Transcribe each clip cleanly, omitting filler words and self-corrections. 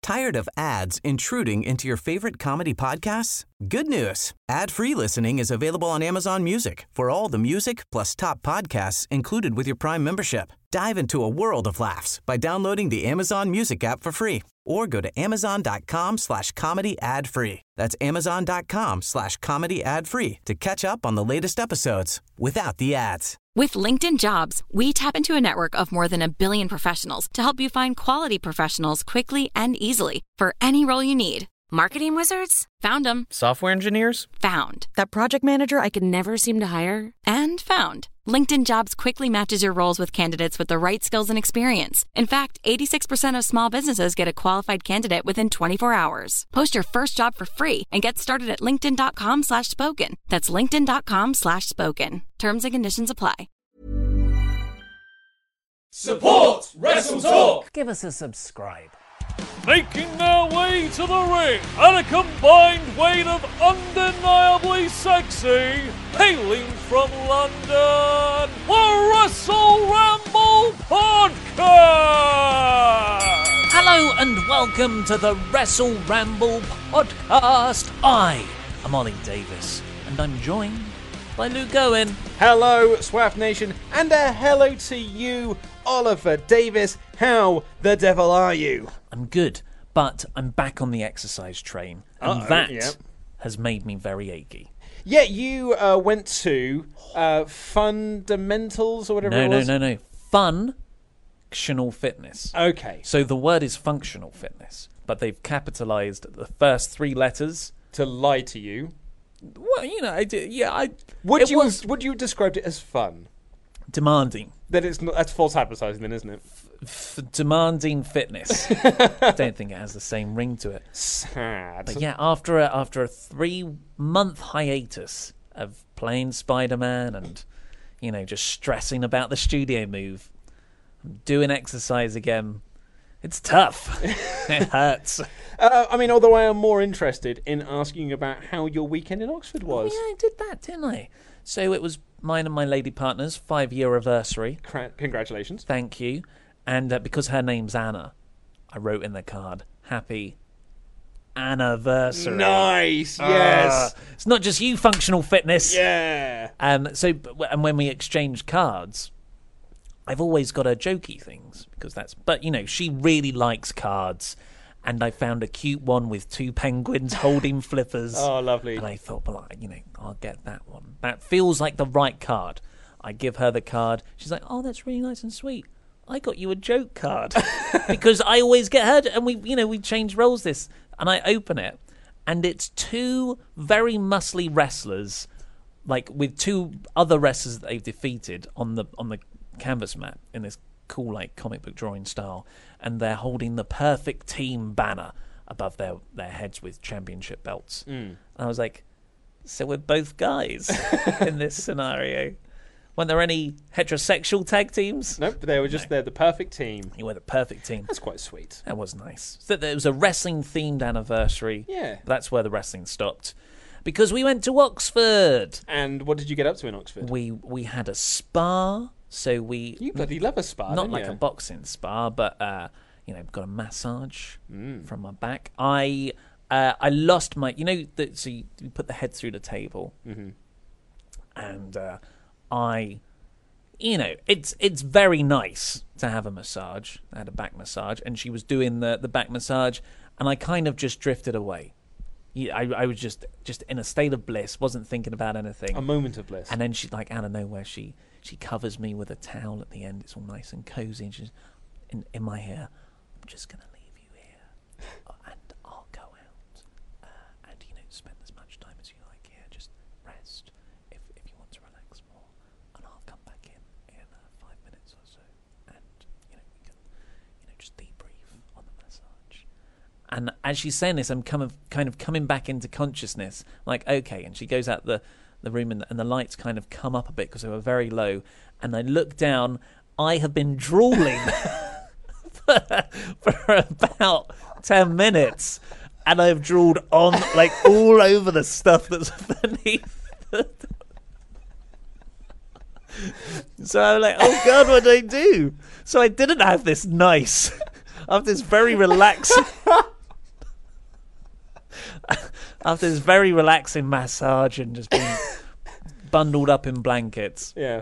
Tired of ads intruding into your favorite comedy podcasts? Good news. Ad-free listening is available on Amazon Music for all the music plus top podcasts included with your Prime membership. Dive into a world of laughs by downloading the Amazon Music app for free or go to amazon.com/comedy ad-free. That's amazon.com/comedy ad-free to catch up on the latest episodes without the ads. With LinkedIn Jobs, we tap into a network of more than 1 billion professionals to help you find quality professionals quickly and easily for any role you need. Marketing wizards? Found them. Software engineers? Found. That project manager I could never seem to hire? And found. LinkedIn Jobs quickly matches your roles with candidates with the right skills and experience. In fact, 86% of small businesses get a qualified candidate within 24 hours. Post your first job for free and get started at linkedin.com/spoken. That's linkedin.com/spoken. Terms and conditions apply. Support Wrestle Talk! Give us a subscribe. Making their way to the ring at a combined weight of undeniably sexy, hailing from London, the Wrestle Ramble Podcast! Hello and welcome to the Wrestle Ramble Podcast. I am Ollie Davis and I'm joined by Luke Owen. Hello, Swaff Nation, and a hello to you, Oliver Davis. How the devil are you? I'm good, but I'm back on the exercise train, and that has made me very achy. Yeah, you went to Fundamentals or whatever it was? No. Functional fitness. Okay. So the word is functional fitness, but they've capitalized the first 3 letters. To lie to you. Well, you know, Would you have described it as fun? Demanding. That's false advertising then, isn't it? Demanding fitness. I don't think it has the same ring to it. Sad. But yeah, after a 3-month hiatus of playing Spider-Man and, you know, just stressing about the studio move, I'm doing exercise again. It's tough. It hurts. Although I am more interested in asking about how your weekend in Oxford was. Oh, yeah, I did that, didn't I? So it was mine and my lady partner's 5-year anniversary. Congratulations. Thank you. And because her name's Anna, I wrote in the card, happy anniversary. Nice, yes. It's not just you, functional fitness. Yeah. And when we exchange cards, I've always got her jokey things but you know, she really likes cards, and I found a cute one with 2 penguins holding flippers. Oh, lovely. And I thought, well, you know, I'll get that one. That feels like the right card. I give her the card. She's like, oh, that's really nice and sweet. I got you a joke card because I always get her, and we change roles this, and I open it, and it's 2 very muscly wrestlers, like with 2 other wrestlers that they've defeated on the canvas mat in this cool like comic book drawing style, and they're holding the perfect team banner above their heads with championship belts. And I was like, so we're both guys in this scenario. Weren't there any heterosexual tag teams? Nope, they were just they're the perfect team. You were the perfect team. That's quite sweet. That was nice. So it was a wrestling-themed anniversary. Yeah. That's where the wrestling stopped. Because we went to Oxford. And what did you get up to in Oxford? We had a spa. So You bloody love a spa, not don't like you? a boxing spa, but got a massage from my back. I lost my, so you put the head through the table, and it's very nice to have a massage. I had a back massage, and she was doing the back massage, and I kind of just drifted away. I was just in a state of bliss, wasn't thinking about anything. A moment of bliss. And then she, like, out of nowhere, she covers me with a towel at the end. It's all nice and cozy. And she's in my hair, I'm just going to leave you here. And I'll go out. And, spend as much time as you like here. Just rest if you want to relax more. And I'll come back in 5 minutes or so. And, we can, just debrief on the massage. And as she's saying this, I'm kind of coming back into consciousness. Like, okay. And she goes out the room, and the lights kind of come up a bit because they were very low, and I look down. I have been drooling for about 10 minutes, and I've drooled on like all over the stuff that's beneath. So I'm like, oh God, what do I do? So I didn't have this nice. I have this very relaxed After this very relaxing massage and just being bundled up in blankets, Yeah.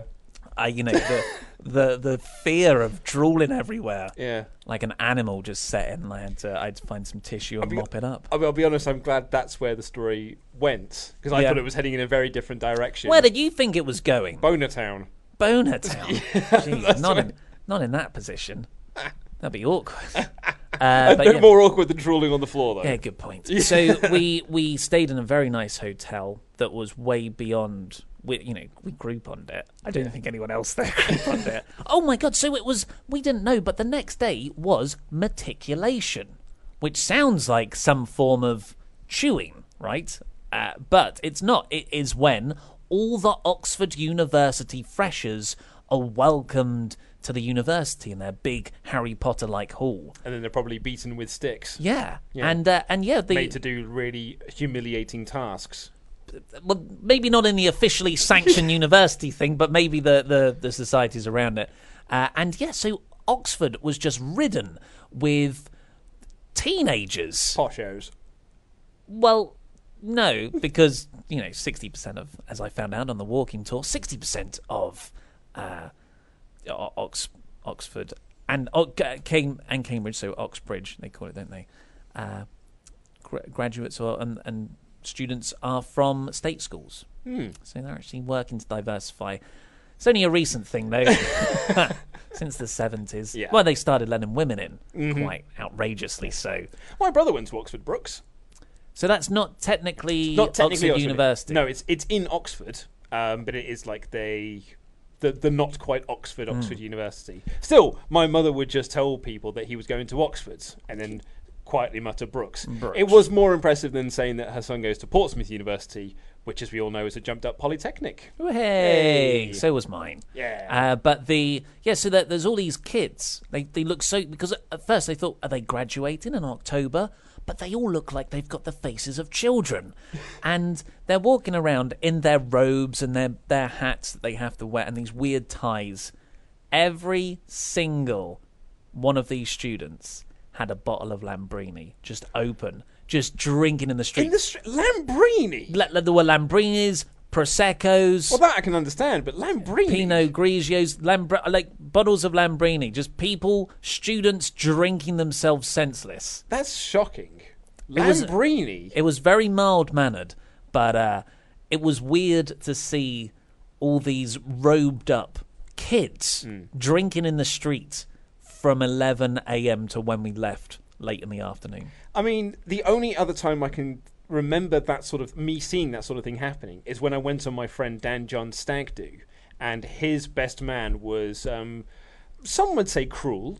The fear of drooling everywhere, Yeah. like an animal just set in. I had to find some tissue and mop it up. I'll be honest, I'm glad that's where the story went, because I Yeah. thought it was heading in a very different direction. Where did you think it was going? Boner Town. Boner Town. Jeez, not in that position. That'd be awkward. But No yeah. more awkward than drooling on the floor, though. Yeah, good point. So we stayed in a very nice hotel that was way beyond. We Grouponed it. I don't think anyone else there Grouponed it. Oh my god! So it was. We didn't know, but the next day was meticulation, which sounds like some form of chewing, right? But it's not. It is when all the Oxford University freshers are welcomed to the university in their big Harry Potter-like hall. And then they're probably beaten with sticks. Yeah. Yeah. And yeah, Made to do really humiliating tasks. well, maybe not in the officially sanctioned university thing, but maybe the societies around it. And yeah, so Oxford was just ridden with teenagers. Poshos. Well, no, because 60% of, as I found out on the walking tour, 60% of Oxford and Cambridge, so Oxbridge they call it, don't they? Graduates and students are from state schools, so they're actually working to diversify. It's only a recent thing though, since the 70s. Yeah. Well, they started letting women in quite outrageously. So My brother went to Oxford Brookes. that's not technically, Not technically Oxford University. No, it's in Oxford, but it is like the not quite Oxford University. Still, my mother would just tell people that he was going to Oxford and then quietly mutter Brookes. It was more impressive than saying that her son goes to Portsmouth University, which, as we all know, is a jumped-up polytechnic. Hey, Hey. so was mine. Yeah. So there's all these kids. They look so, because at first they thought, are they graduating in October? But they all look like they've got the faces of children, and they're walking around in their robes and their hats that they have to wear and these weird ties. Every single one of these students had a bottle of Lambrini just open, just drinking in the street. In the Lambrini? There were Lambrinis, Proseccos. Well, that I can understand, but Lambrini? Pinot Grigios, like bottles of Lambrini, just people, students drinking themselves senseless. That's shocking. was- Lambrini? It was very mild-mannered, but it was weird to see all these robed-up kids drinking in the street from 11 a.m. to when we left late in the afternoon. I mean, the only other time I can remember me seeing that sort of thing happening is when I went on my friend Dan John's stag do, and his best man was, some would say, cruel.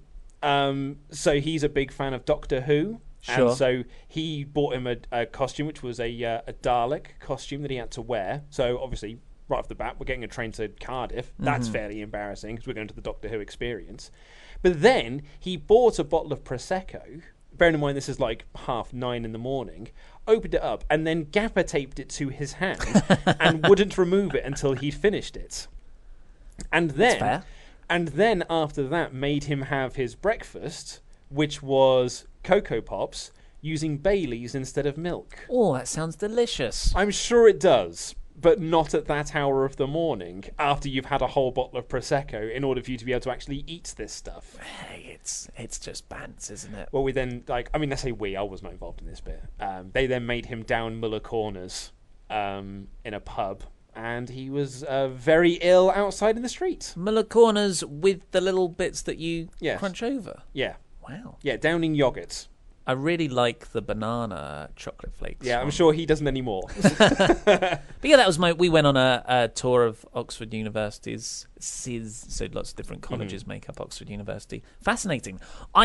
So he's a big fan of Doctor Who. Sure. And so he bought him a costume, which was a Dalek costume that he had to wear. So obviously, right off the bat, we're getting a train to Cardiff. That's fairly embarrassing because we're going to the Doctor Who experience. But then he bought a bottle of Prosecco. Bearing in mind this is like 9:30 in the morning. Opened it up and then gaffer taped it to his hand and wouldn't remove it until he'd finished it. And then, fair. and then after that, made him have his breakfast, which was Cocoa Pops using Baileys instead of milk. Oh, that sounds delicious. I'm sure it does, but not at that hour of the morning after you've had a whole bottle of Prosecco in order for you to be able to actually eat this stuff. Hey, it's just bants, isn't it? Well, we then, I say we, I was not involved in this bit. They then made him down Muller Corners in a pub, and he was very ill outside in the street. Muller Corners with the little bits that you Yes. crunch over. Yeah. Wow. Yeah, downing yoghurt. I really like the banana chocolate flakes. Yeah, I'm one. sure he doesn't anymore. But yeah, that was we went on a tour of Oxford University's SIS, so lots of different colleges make up Oxford University. Fascinating.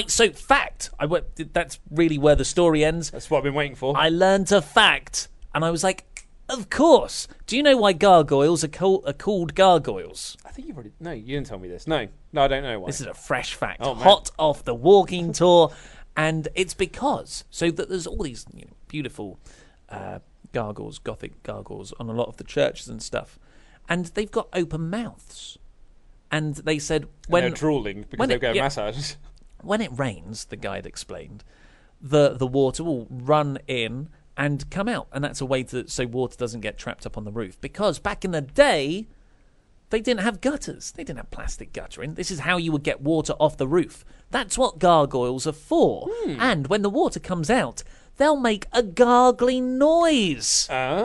That's really where the story ends. That's what I've been waiting for. I learned a fact, and I was like, of course. Do you know why gargoyles are called gargoyles? I think you've already... No, you didn't tell me this. No, I don't know why. This is a fresh fact, Oh, man. hot off the walking tour. And it's because, so that there's all these beautiful gargoyles, Gothic gargoyles, on a lot of the churches and stuff. And they've got open mouths. And they said, They're drooling because when they'll it- get a yeah. massage. when it rains, the guide explained, the water will run in and come out. And that's a way so water doesn't get trapped up on the roof. Because back in the day, they didn't have gutters. They didn't have plastic guttering. This is how you would get water off the roof. That's what gargoyles are for. And when the water comes out, they'll make a gargling noise.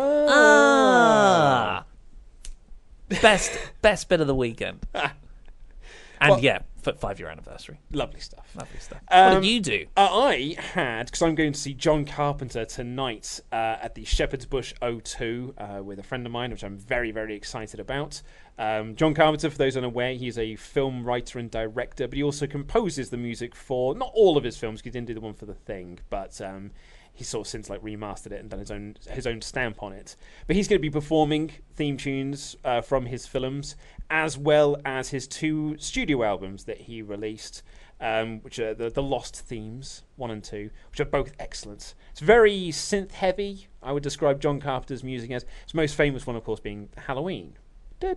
Best bit of the weekend. And for 5-year anniversary. Lovely stuff. What did you do? I had, because I'm going to see John Carpenter tonight at the Shepherd's Bush O2 with a friend of mine, which I'm very, very excited about. John Carpenter, for those unaware, he's a film writer and director, but he also composes the music for, not all of his films, because he didn't do the one for The Thing, but he's sort of since remastered it and done his own stamp on it. But he's going to be performing theme tunes from his films, as well as his 2 studio albums that he released, which are the Lost Themes 1 and 2, which are both excellent. It's very synth heavy. I would describe John Carpenter's music as his most famous one, of course, being Halloween. So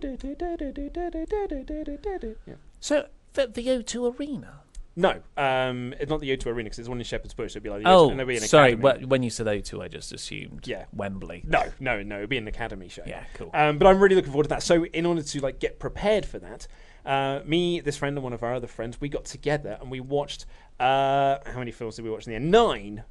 the O2 Arena. No, it's not the O2 Arena because it's one in Shepherd's Bush. It'd be like sorry. When you said O2, I just assumed Wembley. No, it'd be an academy show. Yeah, cool. But I'm really looking forward to that. So in order to get prepared for that, me, this friend, and one of our other friends, we got together and we watched. How many films did we watch in the end?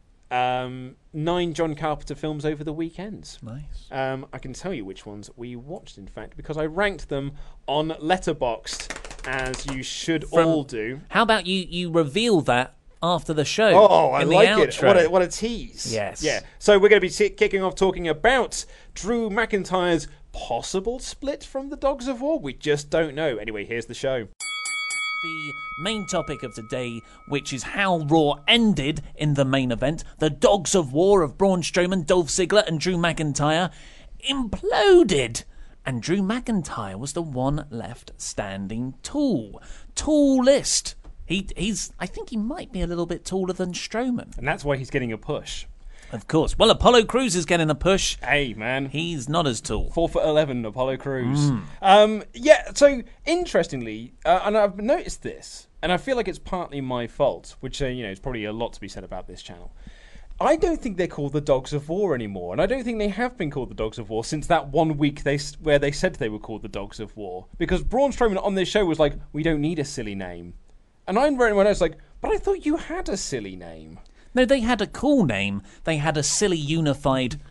9 John Carpenter films over the weekend. Nice. I can tell you which ones we watched, in fact, because I ranked them on Letterboxd, as you should all do. How about you reveal that after the show? Oh, I like it. What a tease. Yes. Yeah. So we're going to be kicking off talking about Drew McIntyre's possible split from the Dogs of War. We just don't know. Anyway, here's the show. The main topic of today, which is how Raw ended in the main event. The Dogs of War of Braun Strowman, Dolph Ziggler and Drew McIntyre imploded. And Drew McIntyre was the one left standing tallest. I think he might be a little bit taller than Strowman. And that's why he's getting a push. Of course. Well, Apollo Crews is getting a push. Hey, man. He's not as tall. 4'11", Apollo Crews. So interestingly, and I've noticed this, and I feel like it's partly my fault, which, is probably a lot to be said about this channel. I don't think they're called the Dogs of War anymore, and I don't think they have been called the Dogs of War since that 1 week where they said they were called the Dogs of War. Because Braun Strowman on this show was like, we don't need a silly name. And I wrote when I was like, but I thought you had a silly name. No, they had a cool name. They had a silly unified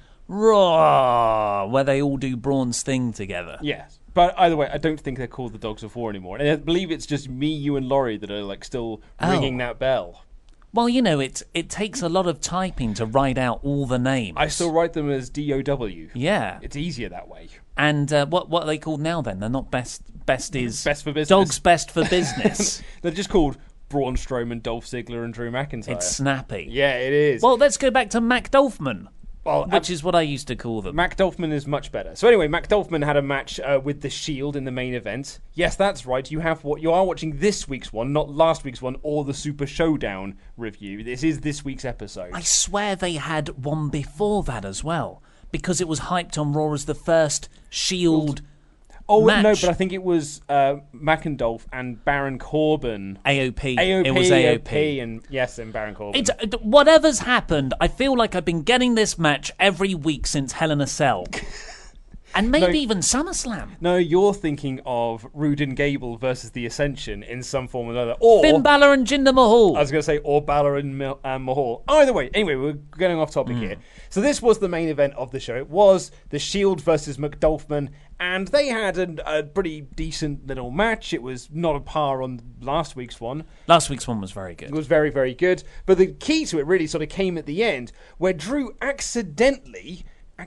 Raw, where they all do Braun's thing together. Yes. But either way, I don't think they're called the Dogs of War anymore. And I believe it's just me, you, and Laurie that are still ringing that bell. Well, it takes a lot of typing to write out all the names. I still write them as DOW. Yeah. It's easier that way. And what are they called now then? They're not best is... Best for business. Dogs Best for Business. They're just called Braun Strowman, Dolph Ziggler, and Drew McIntyre. It's snappy. Yeah, it is. Well, let's go back to Mac Dolphman. Well, which is what I used to call them. Mac Dolphman is much better. So anyway, Mac Dolphman had a match with The Shield in the main event. Yes, that's right. You are watching this week's one, not last week's one, or the Super Showdown review. This is this week's episode. I swear they had one before that as well, because it was hyped on Raw as the first Shield match. No, but I think it was McIndolf and Baron Corbin. AOP. It was AOP. And Baron Corbin. Whatever's happened, I feel like I've been getting this match every week since Hell in a Cell. And maybe even SummerSlam. No, you're thinking of Rude and Gable versus The Ascension in some form or another. Or Finn Balor and Jinder Mahal. I was going to say, or Balor and Mahal. Either way, anyway, we're getting off topic here. So this was the main event of the show. It was The Shield versus McDolphman, and they had a pretty decent little match. It was not a par on last week's one. Last week's one was very good. It was very, very good. But the key to it really sort of came at the end, where Drew accidentally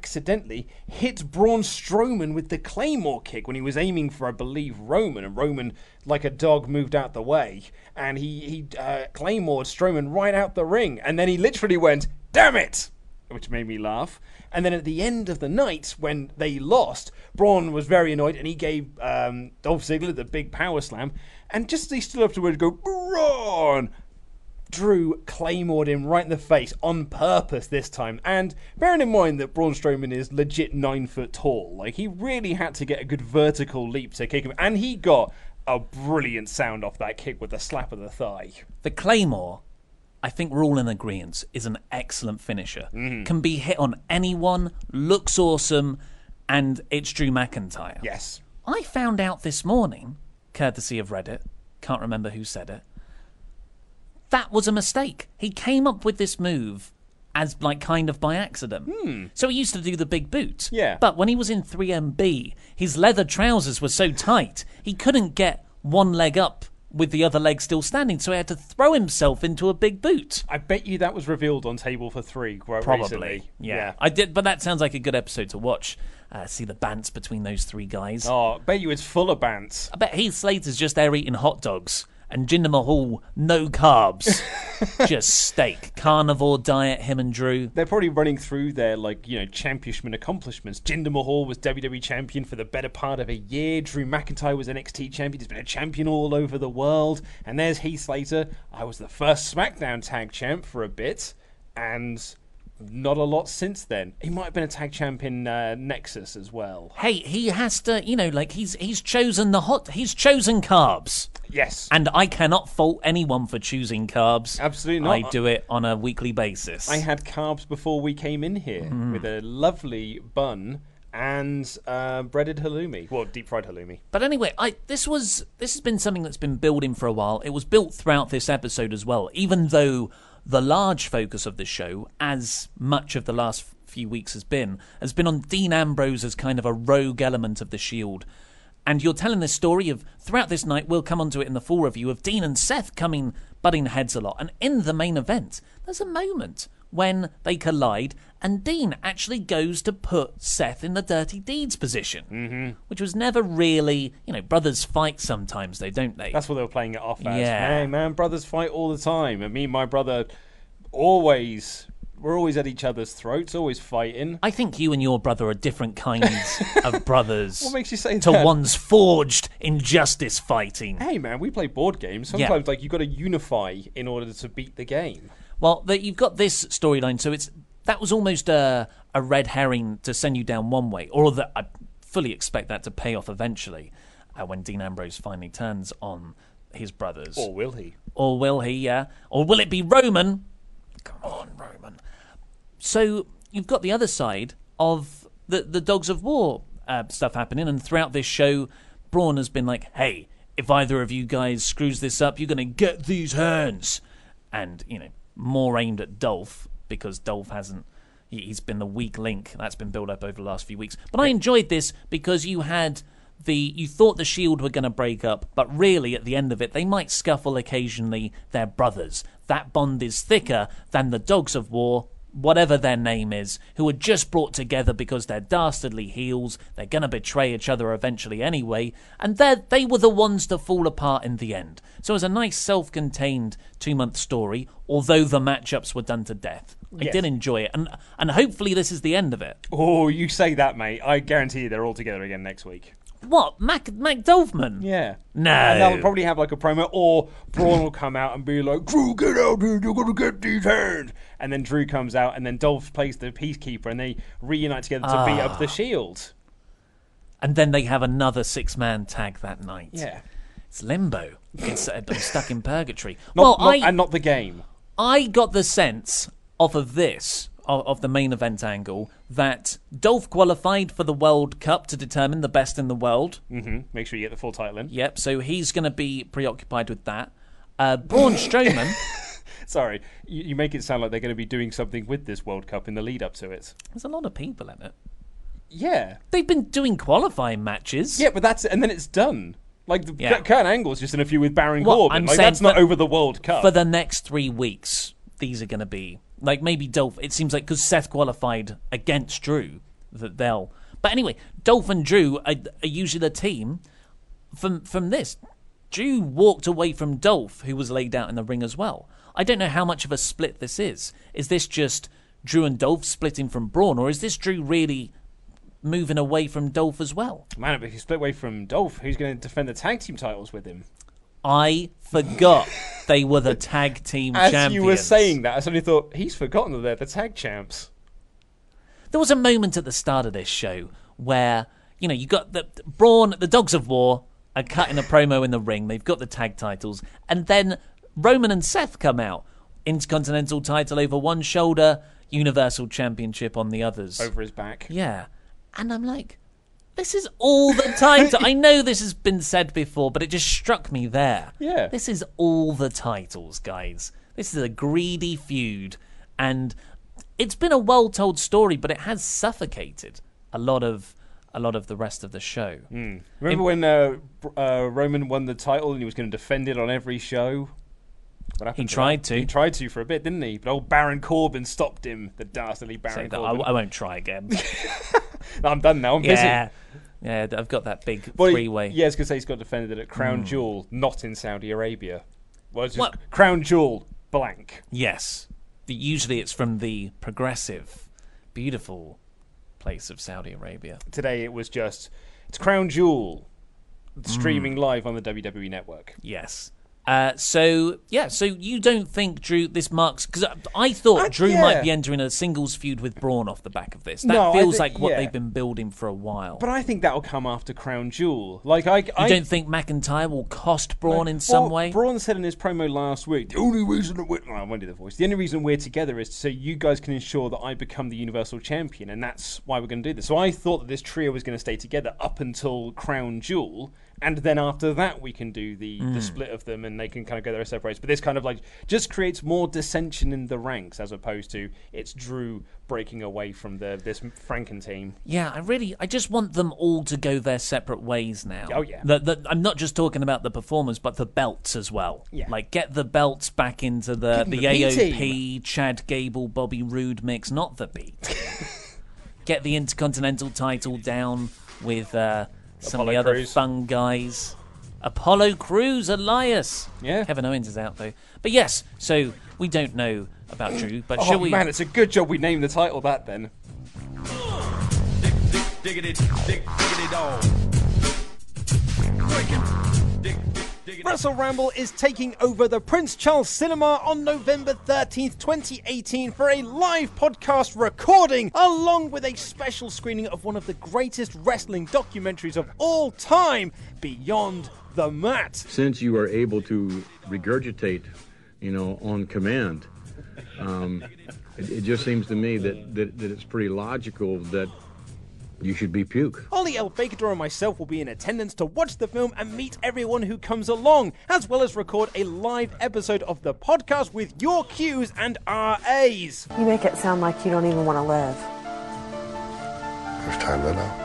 hit Braun Strowman with the Claymore kick when he was aiming for, I believe, Roman. And Roman, like a dog, moved out the way. And he Claymored Strowman right out the ring. And then he literally went, damn it! Which made me laugh. And then at the end of the night, when they lost, Braun was very annoyed and he gave Dolph Ziggler the big power slam. And just as he stood up to go, Braun! Drew Claymored him right in the face on purpose this time. And bearing in mind that Braun Strowman is legit 9 foot tall, he really had to get a good vertical leap to kick him. And he got a brilliant sound off that kick with a slap of the thigh. The Claymore I think we're all in agreement, is an excellent finisher. Can be hit on anyone, looks awesome, and it's Drew McIntyre. Yes. I found out this morning, courtesy of Reddit, can't remember who said it, that was a mistake. He came up with this move as kind of by accident. So he used to do the big boot. Yeah. But when he was in 3MB, his leather trousers were so tight, he couldn't get one leg up with the other leg still standing, so he had to throw himself into a big boot. I bet you that was revealed on Table for Three quite Probably. recently. Yeah. I did, but that sounds like a good episode to watch. See the bants between those three guys. Oh, I bet you it's full of bants. I bet Heath Slater's just there eating hot dogs. And Jinder Mahal, no carbs. Just steak. Carnivore diet, him and Drew. They're probably running through their, championship accomplishments. Jinder Mahal was WWE champion for the better part of a year. Drew McIntyre was NXT champion. He's been a champion all over the world. And there's Heath Slater. I was the first SmackDown tag champ for a bit. And not a lot since then. He might have been a tag champ in Nexus as well. Hey, he has to, he's chosen he's chosen carbs. Yes. And I cannot fault anyone for choosing carbs. Absolutely not. I do it on a weekly basis. I had carbs before we came in here with a lovely bun and breaded halloumi. Well, deep fried halloumi. But anyway, this has been something that's been building for a while. It was built throughout this episode as well, even though the large focus of the show, as much of the last few weeks has been on Dean Ambrose as kind of a rogue element of the Shield. And you're telling this story of, throughout this night, we'll come onto it in the full review, of Dean and Seth butting heads a lot. And in the main event, there's a moment when they collide and Dean actually goes to put Seth in the dirty deeds position, which was never really, brothers fight sometimes, don't they? That's what they were playing it off as. Yeah. Hey, man, brothers fight all the time. And me and my brother we're always at each other's throats, always fighting. I think you and your brother are different kinds of brothers. What makes you say to that? ones forged in justice fighting. Hey, man, we play board games. Sometimes, you've got to unify in order to beat the game. Well, you've got this storyline, so that was almost a red herring to send you down one way, or that I fully expect that to pay off eventually when Dean Ambrose finally turns on his brothers. Or will he? Or will he, yeah. Or will it be Roman? Come on, Roman. So you've got the other side of the Dogs of War stuff happening, and throughout this show, Braun has been like, hey, if either of you guys screws this up, you're going to get these hands. And, more aimed at Dolph, because Dolph he's been the weak link. That's been built up over the last few weeks. But I enjoyed this because you thought the Shield were going to break up, but really at the end of it, they might scuffle occasionally. They're brothers. That bond is thicker than the Dogs of War, whatever their name is, who are just brought together because they're dastardly heels. They're going to betray each other eventually anyway, and they were the ones to fall apart in the end. So it was a nice self-contained 2-month story, although the matchups were done to death. I did enjoy it, and hopefully this is the end of it. Oh, you say that, mate. I guarantee you they're all together again next week. What? Mac Dolphman? Yeah. No. And they'll probably have a promo, or Braun will come out and be like, Drew, get out here, you're going to get these hands. And then Drew comes out, and then Dolph plays the Peacekeeper, and they reunite together to beat up the Shield. And then they have another 6-man tag that night. Yeah. It's limbo. It's stuck in purgatory. And not the game. I got the sense off of this, of the main event angle, that Dolph qualified for the World Cup to determine the best in the world. Mm-hmm. Make sure you get the full title in. Yep, so he's going to be preoccupied with that. Braun Strowman... Sorry, you make it sound like they're going to be doing something with this World Cup in the lead up to it. There's a lot of people in it. Yeah. They've been doing qualifying matches. Yeah, but that's it, and then it's done. Kurt Angle's just in a feud with Baron Corbin. Saying that's not over the World Cup. For the next 3 weeks, these are going to be... maybe Dolph... It seems like because Seth qualified against Drew, that they'll... But anyway, Dolph and Drew are usually the team. From this, Drew walked away from Dolph, who was laid out in the ring as well. I don't know how much of a split this is. Is this just Drew and Dolph splitting from Braun, or is this Drew really moving away from Dolph as well? Man, but if you split away from Dolph, who's going to defend the tag team titles with him? I forgot they were the tag team champions. As you were saying that, I suddenly thought, he's forgotten that they're the tag champs. There was a moment at the start of this show where, you got the Braun, the Dogs of War, are cutting a promo in the ring. They've got the tag titles. And then Roman and Seth come out. Intercontinental title over one shoulder, Universal Championship on the others. Over his back. Yeah. And I'm like, this is all the time. I know this has been said before, but it just struck me there. Yeah. This is all the titles, guys. This is a greedy feud. And it's been a well-told story, but it has suffocated a lot of the rest of the show. Remember when Roman won the title and he was going to defend it on every show? What happened He tried to. He tried to for a bit, didn't he? But old Baron Corbin stopped him, the dastardly Baron Corbin. I won't try again. No, I'm done now. I'm busy. Yeah, I've got that big three-way. Yeah, I was going to say he's got defended it at Crown Jewel, not in Saudi Arabia. Well, it's just Crown Jewel, blank. Yes. Usually it's from the progressive, beautiful place of Saudi Arabia. Today it was just, it's Crown Jewel, streaming live on the WWE Network. Yes. So you don't think, Drew, this marks... Because I thought Drew might be entering a singles feud with Braun off the back of this. That feels like what they've been building for a while. But I think that'll come after Crown Jewel. You don't think McIntyre will cost Braun in some way? Braun said in his promo last week, the only reason that I won't do the voice. The only reason we're together is so you guys can ensure that I become the Universal Champion, and that's why we're going to do this. So I thought that this trio was going to stay together up until Crown Jewel, and then after that we can do the split of them and they can kind of go their separate ways. But this kind of just creates more dissension in the ranks as opposed to it's Drew breaking away from this Franken team. Yeah, I just want them all to go their separate ways now. Oh, yeah. I'm not just talking about the performers, but the belts as well. Yeah. Get the belts back into the AOP, Chad Gable, Bobby Roode mix, not the B team. Get the Intercontinental title down with... some of the other fun guys. Apollo Crews, Elias. Yeah. Kevin Owens is out, though. But yes, so we don't know about Drew, but shall we... Oh, man, it's a good job we named the title that, then. Diggity dog. Wrestle Ramble is taking over the Prince Charles Cinema on November 13th, 2018 for a live podcast recording along with a special screening of one of the greatest wrestling documentaries of all time, Beyond the Mat. Since you are able to regurgitate, on command, it just seems to me that it's pretty logical that you should be puke. Ollie El Fakador and myself will be in attendance to watch the film and meet everyone who comes along, as well as record a live episode of the podcast with your Qs and RAs. You make it sound like you don't even want to live. There's times I know.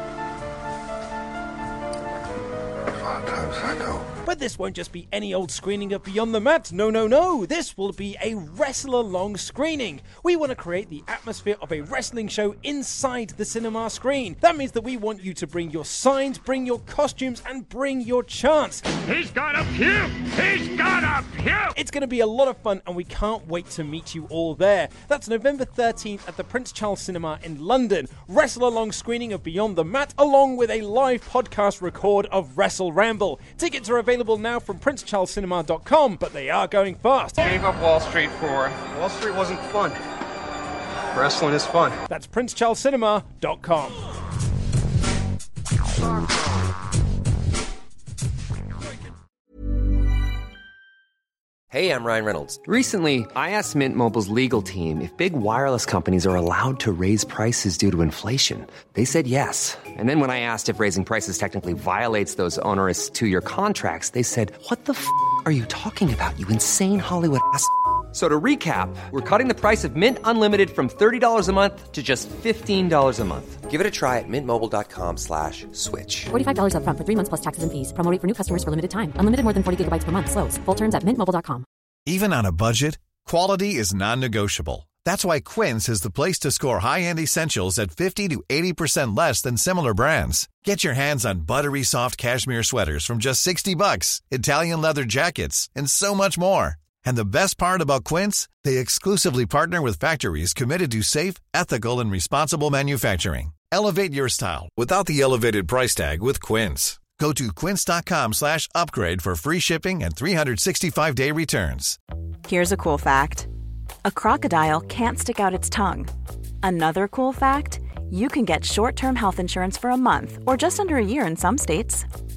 There's a lot of times I know. But this won't just be any old screening of Beyond the Mat. No. This will be a wrestler-long screening. We want to create the atmosphere of a wrestling show inside the cinema screen. That means that we want you to bring your signs, bring your costumes, and bring your chants. He's got a puke! He's got a puke! It's going to be a lot of fun, and we can't wait to meet you all there. That's November 13th at the Prince Charles Cinema in London. Wrestle-along screening of Beyond the Mat, along with a live podcast record of Wrestle Ramble. Tickets are available now from princecharlescinema.com, but they are going fast. Gave up Wall Street for. Wall Street wasn't fun. Wrestling is fun. That's princecharlescinema.com. Hey, I'm Ryan Reynolds. Recently, I asked Mint Mobile's legal team if big wireless companies are allowed to raise prices due to inflation. They said yes. And then when I asked if raising prices technically violates those onerous 2-year contracts, they said, "What the f*** are you talking about, you insane Hollywood ass?" So to recap, we're cutting the price of Mint Unlimited from $30 a month to just $15 a month. Give it a try at mintmobile.com/switch. $45 up front for 3 months plus taxes and fees. Promo rate for new customers for limited time. Unlimited more than 40 gigabytes per month. Slows full terms at mintmobile.com. Even on a budget, quality is non-negotiable. That's why Quince is the place to score high-end essentials at 50 to 80% less than similar brands. Get your hands on buttery soft cashmere sweaters from just $60, Italian leather jackets, and so much more. And the best part about Quince, they exclusively partner with factories committed to safe, ethical, and responsible manufacturing. Elevate your style without the elevated price tag with Quince. Go to quince.com/upgrade for free shipping and 365-day returns. Here's a cool fact. A crocodile can't stick out its tongue. Another cool fact, you can get short-term health insurance for a month or just under a year in some states.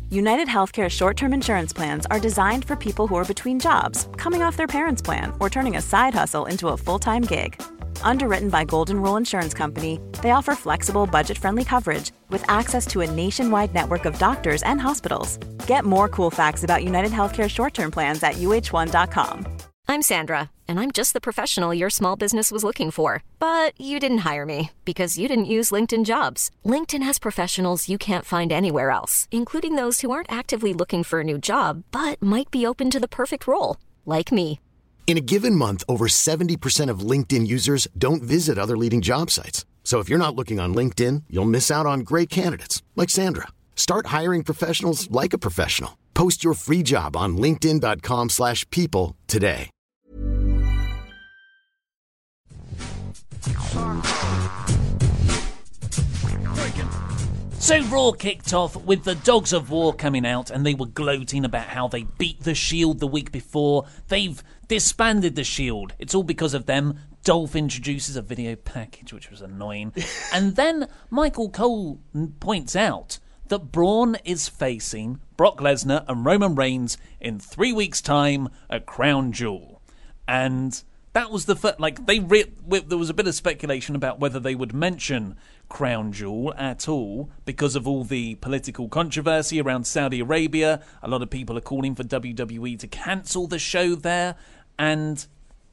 United Healthcare short-term insurance plans are designed for people who are between jobs, coming off their parents' plan, or turning a side hustle into a full-time gig. Underwritten by Golden Rule Insurance Company, they offer flexible, budget-friendly coverage with access to a nationwide network of doctors and hospitals. Get more cool facts about United Healthcare short-term plans at uh1.com. I'm Sandra, and I'm just the professional your small business was looking for. But you didn't hire me because you didn't use LinkedIn Jobs. LinkedIn has professionals you can't find anywhere else, including those who aren't actively looking for a new job, but might be open to the perfect role, like me. In a given month, over 70% of LinkedIn users don't visit other leading job sites. So if you're not looking on LinkedIn, you'll miss out on great candidates like Sandra. Start hiring professionals like a professional. Post your free job on linkedin.com/people today. So Raw kicked off with the Dogs of War coming out, and they were gloating about how they beat the Shield the week before. They've disbanded the Shield. It's all because of them. Dolph introduces a video package, which was annoying. And then Michael Cole points out that Braun is facing Brock Lesnar and Roman Reigns in 3 weeks' time at Crown Jewel. And that was the first, there was a bit of speculation about whether they would mention Crown Jewel at all because of all the political controversy around Saudi Arabia. A lot of people are calling for WWE to cancel the show there, and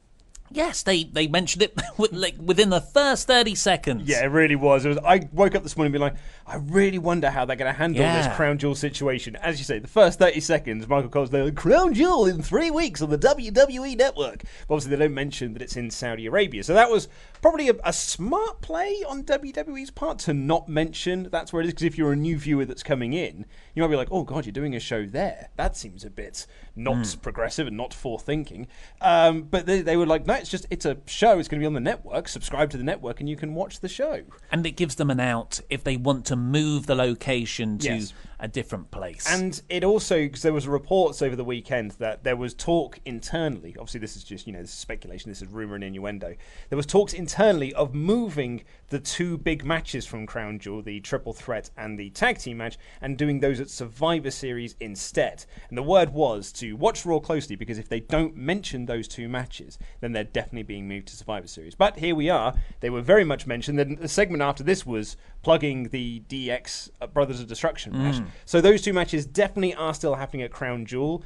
yes, they mentioned it within the first 30 seconds. Yeah, it really was. I woke up this morning being like, I really wonder how they're going to handle this Crown Jewel situation. As you say, the first 30 seconds, Michael Cole's there, Crown Jewel in 3 weeks on the WWE Network. But obviously, they don't mention that it's in Saudi Arabia. So that was probably a smart play on WWE's part to not mention that's where it is. Because if you're a new viewer that's coming in, you might be like, oh, God, you're doing a show there. That seems a bit not progressive and not forward-thinking. But they were like, no, it's a show. It's going to be on the network. Subscribe to the network and you can watch the show. And it gives them an out if they want to move the location to a different place. And it also, because there was reports over the weekend that there was talk internally, obviously this is just, this is speculation, this is rumour and innuendo, there was talks internally of moving the two big matches from Crown Jewel, the Triple Threat and the Tag Team match, and doing those at Survivor Series instead. And the word was to watch Raw closely, because if they don't mention those two matches, then they're definitely being moved to Survivor Series. But here we are, they were very much mentioned. Then the segment after this was plugging the DX Brothers of Destruction match. So those two matches definitely are still happening at Crown Jewel.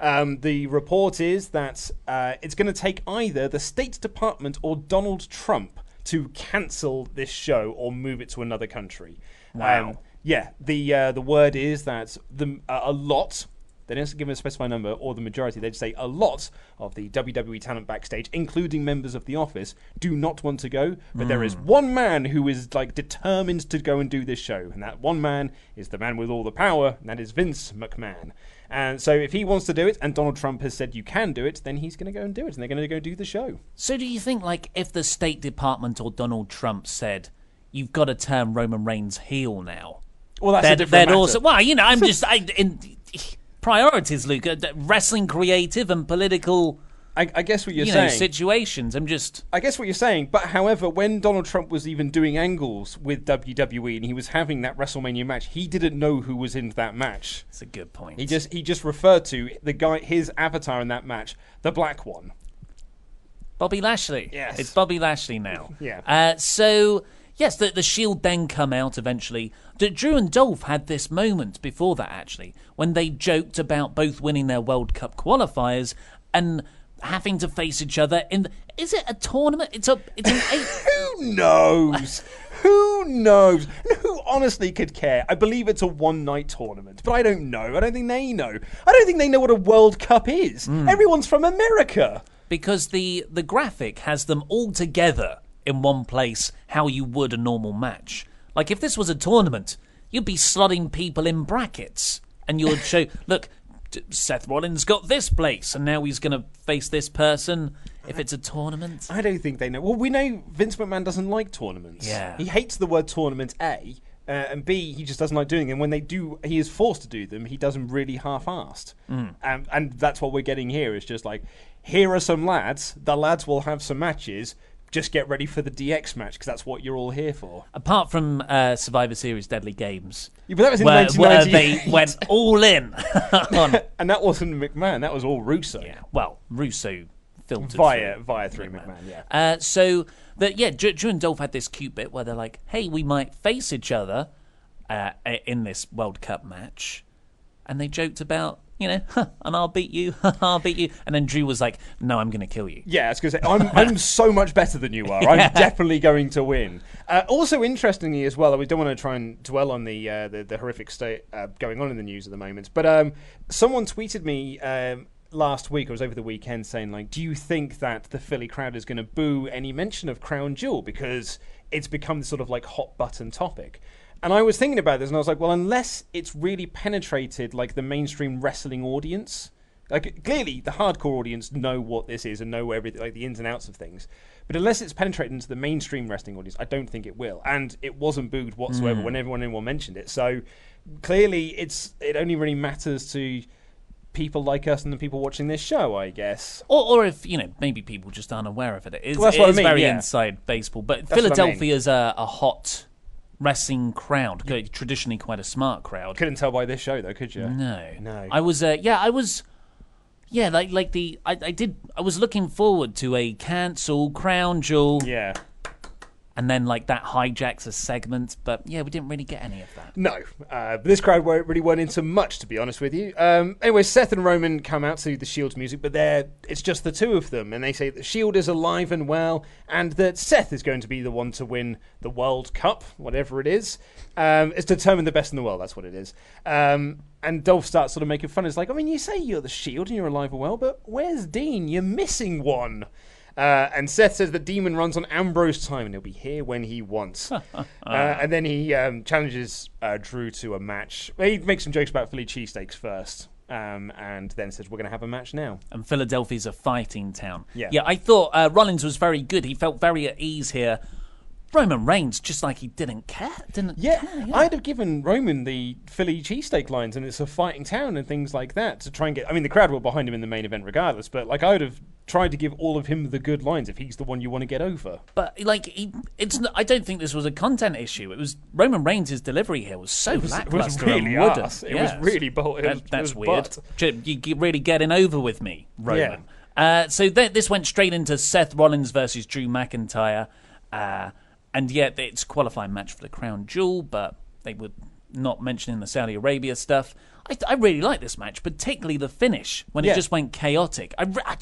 The report is that it's going to take either the State Department or Donald Trump to cancel this show or move it to another country. Wow. The word is that a lot, they don't give a specified number, or the majority, they just say a lot of the WWE talent backstage, including members of The Office, do not want to go, but there is one man who is determined to go and do this show, and that one man is the man with all the power, and that is Vince McMahon. And so if he wants to do it, and Donald Trump has said you can do it, then he's going to go and do it, and they're going to go do the show. So do you think, if the State Department or Donald Trump said, you've got to turn Roman Reigns heel now? Well, that's a different matter. Also, I'm just... priorities, Luke. Wrestling creative and political... I guess what you're saying. Situations. I guess what you're saying. But however, when Donald Trump was even doing angles with WWE and he was having that WrestleMania match, he didn't know who was in that match. That's a good point. He just referred to the guy, his avatar in that match, the black one. Bobby Lashley. Yes. It's Bobby Lashley now. Yeah. Yes, the Shield then come out eventually. Drew and Dolph had this moment before that, actually, when they joked about both winning their World Cup qualifiers and having to face each other in... Is it a tournament? It's an 8... Who knows? Who knows? Who honestly could care? I believe it's a one-night tournament, but I don't know. I don't think they know. I don't think they know what a World Cup is. Everyone's from America. Because the graphic has them all together in one place, how you would a normal match. If this was a tournament, you'd be slotting people in brackets, and you would show, look, Seth Rollins got this place, and now he's going to face this person if it's a tournament. I don't think they know. Well, we know Vince McMahon doesn't like tournaments. Yeah. He hates the word tournament, A, and B, he just doesn't like doing them. When they do, he is forced to do them, he does them really half-assed. And that's what we're getting here, is just here are some lads, the lads will have some matches, just get ready for the DX match because that's what you're all here for. Apart from Survivor Series Deadly Games, yeah, but that was in where 1998. they went all in on. And that wasn't McMahon, that was all Russo. Yeah, well, Russo filtered via through McMahon, yeah. So that Drew and Dolph had this cute bit where they're like, "Hey, we might face each other in this World Cup match," and they joked about, and I'll beat you, I'll beat you, and then Drew was like, "No, I'm going to kill you." Yeah, I was going to say, I'm so much better than you are. I'm definitely going to win. Also, interestingly as well, we don't want to try and dwell on the horrific state going on in the news at the moment, but someone tweeted me last week, or it was over the weekend, saying, like, do you think that the Philly crowd is going to boo any mention of Crown Jewel because it's become this sort of like hot button topic? And I was thinking about this, and I was like, well, unless it's really penetrated like the mainstream wrestling audience, like clearly the hardcore audience know what this is and know everything, like the ins and outs of things, but unless it's penetrated into the mainstream wrestling audience, I don't think it will. And it wasn't booed whatsoever when anyone mentioned it. So clearly, it only really matters to people like us and the people watching this show, I guess. Or if, maybe people just aren't aware of it. It is very inside baseball. But That's Philadelphia's a hot wrestling crowd, traditionally quite a smart crowd. Couldn't tell by this show, though, could you? No. I was looking forward to a cancel Crown Jewel. Yeah. And then, that hijacks a segment. But, we didn't really get any of that. No. But this crowd really weren't into much, to be honest with you. Anyway, Seth and Roman come out to the Shield's music, but it's just the two of them. And they say that Shield is alive and well, and that Seth is going to be the one to win the World Cup, whatever it is. It's to determine the best in the world, that's what it is. And Dolph starts sort of making fun. It's like, you say you're the Shield and you're alive and well, but where's Dean? You're missing one. And Seth says the Demon runs on Ambrose time and he'll be here when he wants. And then he challenges Drew to a match. He makes some jokes about Philly cheesesteaks first. And then says, we're going to have a match now. And Philadelphia's a fighting town. Yeah, I thought Rollins was very good. He felt very at ease here. Roman Reigns, just like he didn't care. I'd have given Roman the Philly cheesesteak lines, and it's a fighting town and things like that to try and get. The crowd were behind him in the main event regardless, but I would have tried to give all of him the good lines if he's the one you want to get over. But I don't think this was a content issue. It was Roman Reigns' delivery here was so lackluster. It was really arse. It was really bold. That's weird. You're really getting over with me, Roman. Yeah. So this went straight into Seth Rollins versus Drew McIntyre. And yet it's a qualifying match for the Crown Jewel, but they were not mentioning the Saudi Arabia stuff. I really like this match, particularly the finish, when it just went chaotic.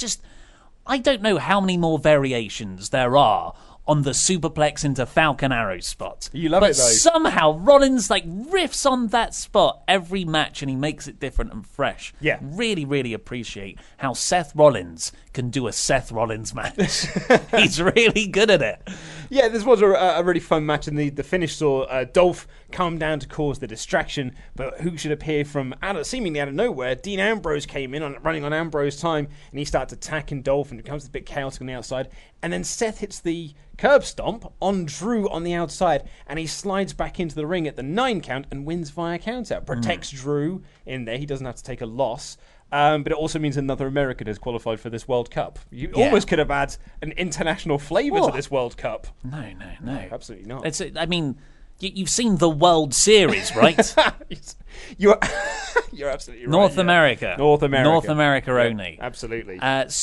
I don't know how many more variations there are on the superplex into Falcon Arrow spot. You love it, though. But somehow Rollins riffs on that spot every match and he makes it different and fresh. Yeah. Really, really appreciate how Seth Rollins can do a Seth Rollins match. He's really good at it. Yeah, this was a really fun match, and the finish saw Dolph come down to cause the distraction, but who should appear from seemingly out of nowhere? Dean Ambrose came in, running on Ambrose time, and he starts attacking Dolph, and it becomes a bit chaotic on the outside, and then Seth hits the curb stomp on Drew on the outside, and he slides back into the ring at the 9 count and wins via countout. Protects Drew in there. He doesn't have to take a loss. But it also means another American has qualified for this World Cup. You almost could have had an international flavour to this World Cup. No. Absolutely not. You've seen the World Series, right? You're absolutely right. North America only. Absolutely.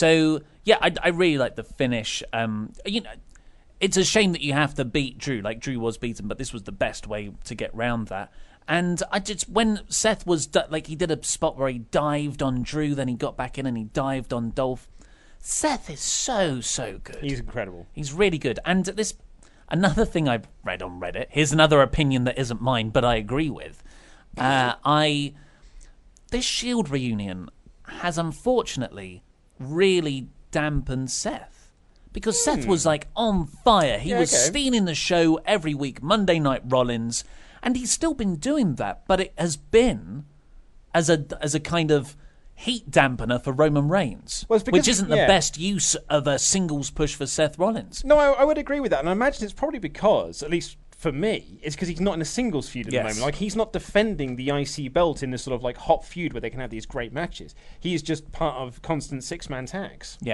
I really like the finish. It's a shame that you have to beat Drew. Drew was beaten, but this was the best way to get round that. And when Seth was he did a spot where he dived on Drew, then he got back in and he dived on Dolph. Seth is so good. He's incredible. He's really good. And another thing I've read on Reddit. Here's another opinion that isn't mine, but I agree with. This Shield reunion has unfortunately really dampened Seth. Because Seth was on fire. He was stealing the show every week, Monday Night Rollins. And he's still been doing that, but it has been as a kind of heat dampener for Roman Reigns, which isn't the best use of a singles push for Seth Rollins. No, I would agree with that, and I imagine it's probably because, at least for me, it's because he's not in a singles feud at the moment. He's not defending the IC belt in this sort of hot feud where they can have these great matches. He's just part of constant 6-man tags. Yeah.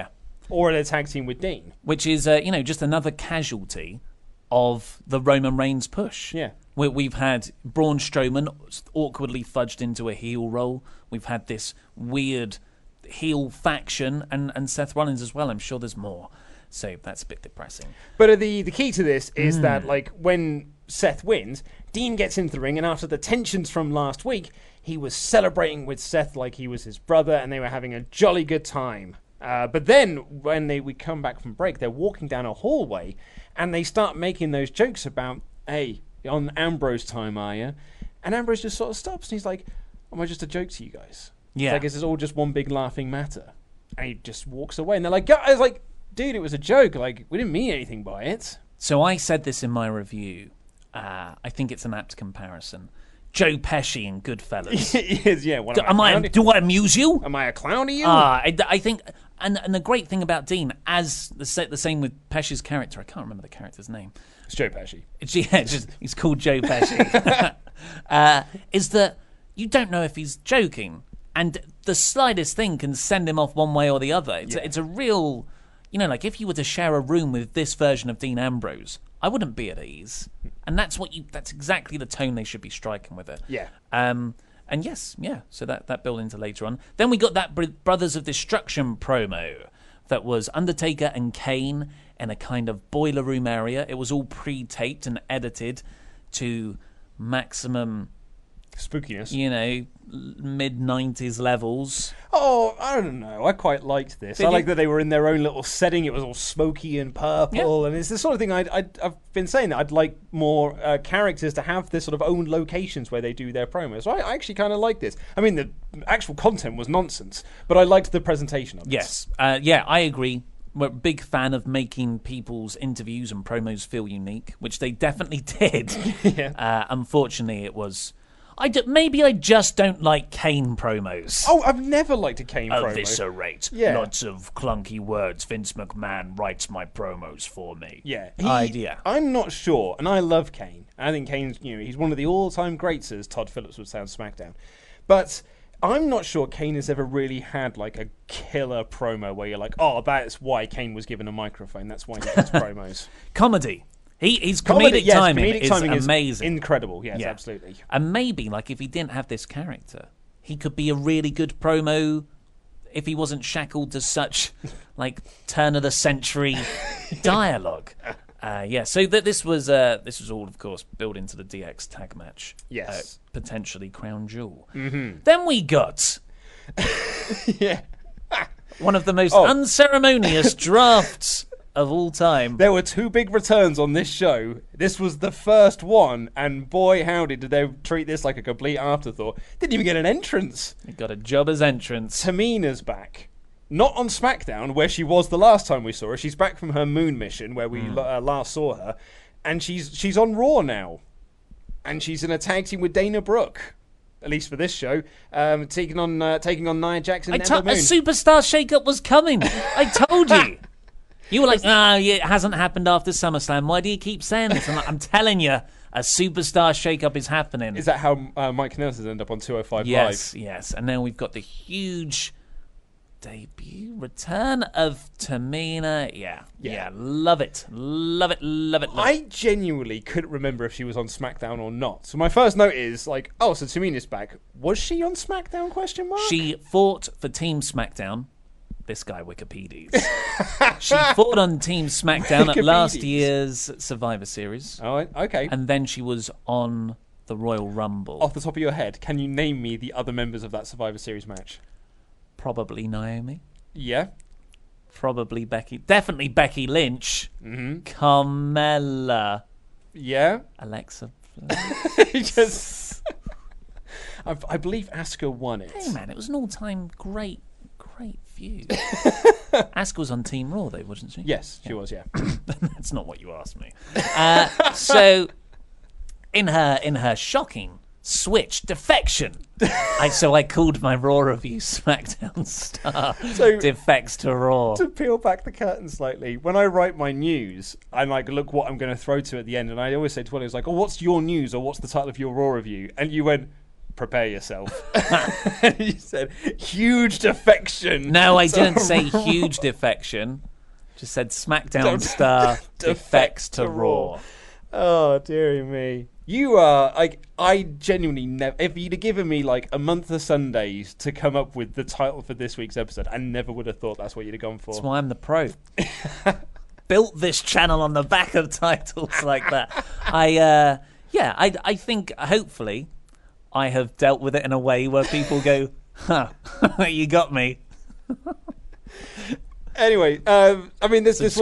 Or in a tag team with Dean. Which is, just another casualty of the Roman Reigns push. Yeah. We've had Braun Strowman awkwardly fudged into a heel role. We've had this weird heel faction, and Seth Rollins as well. I'm sure there's more. So that's a bit depressing. But the key to this is that, like, when Seth wins, Dean gets into the ring, and after the tensions from last week, he was celebrating with Seth like he was his brother, and they were having a jolly good time. But then, when we come back from break, they're walking down a hallway, and they start making those jokes about, hey, on Ambrose time, are you? And Ambrose just sort of stops, and he's like, am I just a joke to you guys? Yeah. It's like, this is all just one big laughing matter. And he just walks away, and they're like, I was like, dude, it was a joke. Like, we didn't mean anything by it. So I said this in my review. I think it's an apt comparison. Joe Pesci in Goodfellas. He is, yeah. Do I amuse you? Am I a clown to you? I think, and the great thing about Dean, as the same with Pesci's character, I can't remember the character's name. It's Joe Pesci. He's called Joe Pesci. Is that you don't know if he's joking, and the slightest thing can send him off one way or the other. It's a real, like if you were to share a room with this version of Dean Ambrose, I wouldn't be at ease. And that's exactly the tone they should be striking with it. Yeah. And yes, yeah. So that built into later on. Then we got that Brothers of Destruction promo that was Undertaker and Kane in a kind of boiler room area. It was all pre-taped and edited to maximum spookiness. Mid-90s levels. Oh, I don't know. I quite liked this. I like that they were in their own little setting. It was all smoky and purple. And it's the sort of thing I've been saying that I'd like more characters to have this sort of own locations where they do their promos. So I actually kind of like this. I mean, the actual content was nonsense, but I liked the presentation of it. Yes. I agree. We're a big fan of making people's interviews and promos feel unique, which they definitely did. Yeah. Unfortunately, it was... maybe I just don't like Kane promos. Oh, I've never liked a Kane promo. Eviscerate. Yeah. Lots of clunky words. Vince McMahon writes my promos for me. Yeah. I'm not sure, and I love Kane. I think Kane's, he's one of the all-time greats, as Todd Phillips would say on SmackDown. But I'm not sure Kane has ever really had, like, a killer promo where you're like, oh, that's why Kane was given a microphone. That's why he does promos. Comedy. His comedic timing is amazing. Incredible, yes, absolutely. And maybe, like, if he didn't have this character, he could be a really good promo if he wasn't shackled to such, like, turn-of-the-century dialogue. So this was all, of course, built into the DX tag match. Yes. Potentially Crown Jewel. Mm-hmm. Then we got... yeah. One of the most unceremonious drafts of all time. There were two big returns on this show. This was the first one, and boy howdy did they treat this like a complete afterthought. Didn't even get an entrance. He got a jobber's entrance. Tamina's back. Not on SmackDown, where she was the last time we saw her. She's back from her moon mission, where we last saw her, and she's on Raw now. And she's in a tag team with Dana Brooke. At least for this show, taking on Nia Jax and Ember Moon. A superstar shake-up was coming. I told you. You were like, it hasn't happened after SummerSlam. Why do you keep saying this? I'm telling you, a superstar shake-up is happening. Is that how Mike Nelson ended up on 205 Live? Yes. And now we've got the huge debut return of Tamina. Yeah. Love it. I genuinely couldn't remember if she was on SmackDown or not. So my first note is like, so Tamina's back. Was she on SmackDown? ? She fought for Team SmackDown. This guy Wikipedia's. She fought on Team SmackDown at last year's Survivor Series. Oh, okay. And then she was on the Royal Rumble. Off the top of your head, can you name me the other members of that Survivor Series match? Probably Naomi. Yeah. Probably Becky. Definitely Becky Lynch. Mm-hmm. Carmella. Yeah. Alexa. I believe Asuka won it. Hey man, it was an all-time great feud. Asuka was on Team Raw though, wasn't she? Yes, she was, yeah. That's not what you asked me. So in her shocking defection. I called my Raw review SmackDown star defects to Raw. To peel back the curtain slightly, when I write my news, I look what I'm going to throw to at the end, and I always say to Willie, it's like, what's your news, or what's the title of your Raw review? And you went, prepare yourself. You said huge defection. No, I didn't say huge defection. Just said SmackDown star defects to Raw. Oh, dearie me. You are, I genuinely never, if you'd have given me like a month of Sundays to come up with the title for this week's episode, I never would have thought that's what you'd have gone for. That's why I'm the pro. Built this channel on the back of titles like that. I think hopefully I have dealt with it in a way where people go, huh, you got me. Anyway, this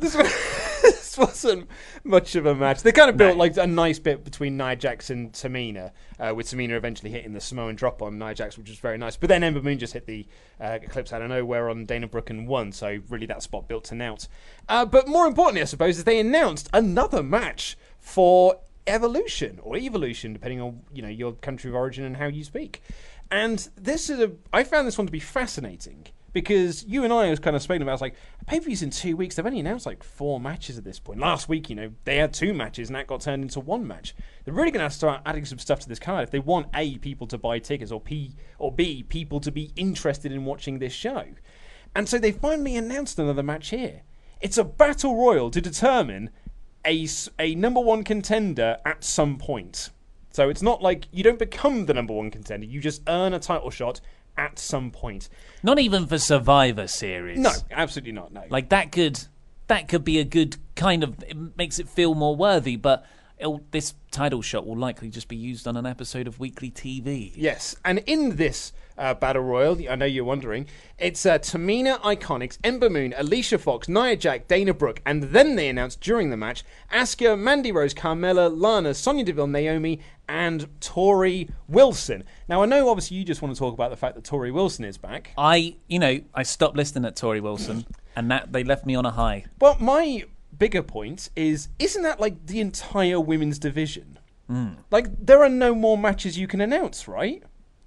wasn't much of a match. They kind of built like a nice bit between Nia Jax and Tamina, with Tamina eventually hitting the Samoan drop on Nia Jax, which was very nice. But then Ember Moon just hit the Eclipse out of nowhere on Dana Brooke and won, so really that spot built to Nout. But more importantly, I suppose, is they announced another match for Evolution, or Evolution, depending on your country of origin and how you speak. And I found this one to be fascinating. Because you and I was kind of speaking about, I was like, pay-per-views in 2 weeks, they've only announced like 4 matches at this point. Last week, they had 2 matches and that got turned into 1 match. They're really going to have to start adding some stuff to this card if they want A, people to buy tickets, or B, people to be interested in watching this show. And so they finally announced another match here. It's a battle royal to determine a number 1 contender at some point. So it's not like you don't become the number 1 contender, you just earn a title shot at some point. Not even for Survivor Series. No, absolutely not. No. Like that could be a good kind of, it makes it feel more worthy, but this title shot will likely just be used on an episode of weekly TV. Yes, and in this Battle Royal, I know you're wondering, it's Tamina, Iconics, Ember Moon, Alicia Fox, Nia Jax, Dana Brooke, and then they announced during the match, Asuka, Mandy Rose, Carmella, Lana, Sonya Deville, Naomi, and Tori Wilson. Now, I know obviously you just want to talk about the fact that Tori Wilson is back. I stopped listening at Tori Wilson, and that they left me on a high. Well, my bigger point isn't that like the entire women's division? Like, there are no more matches you can announce, right?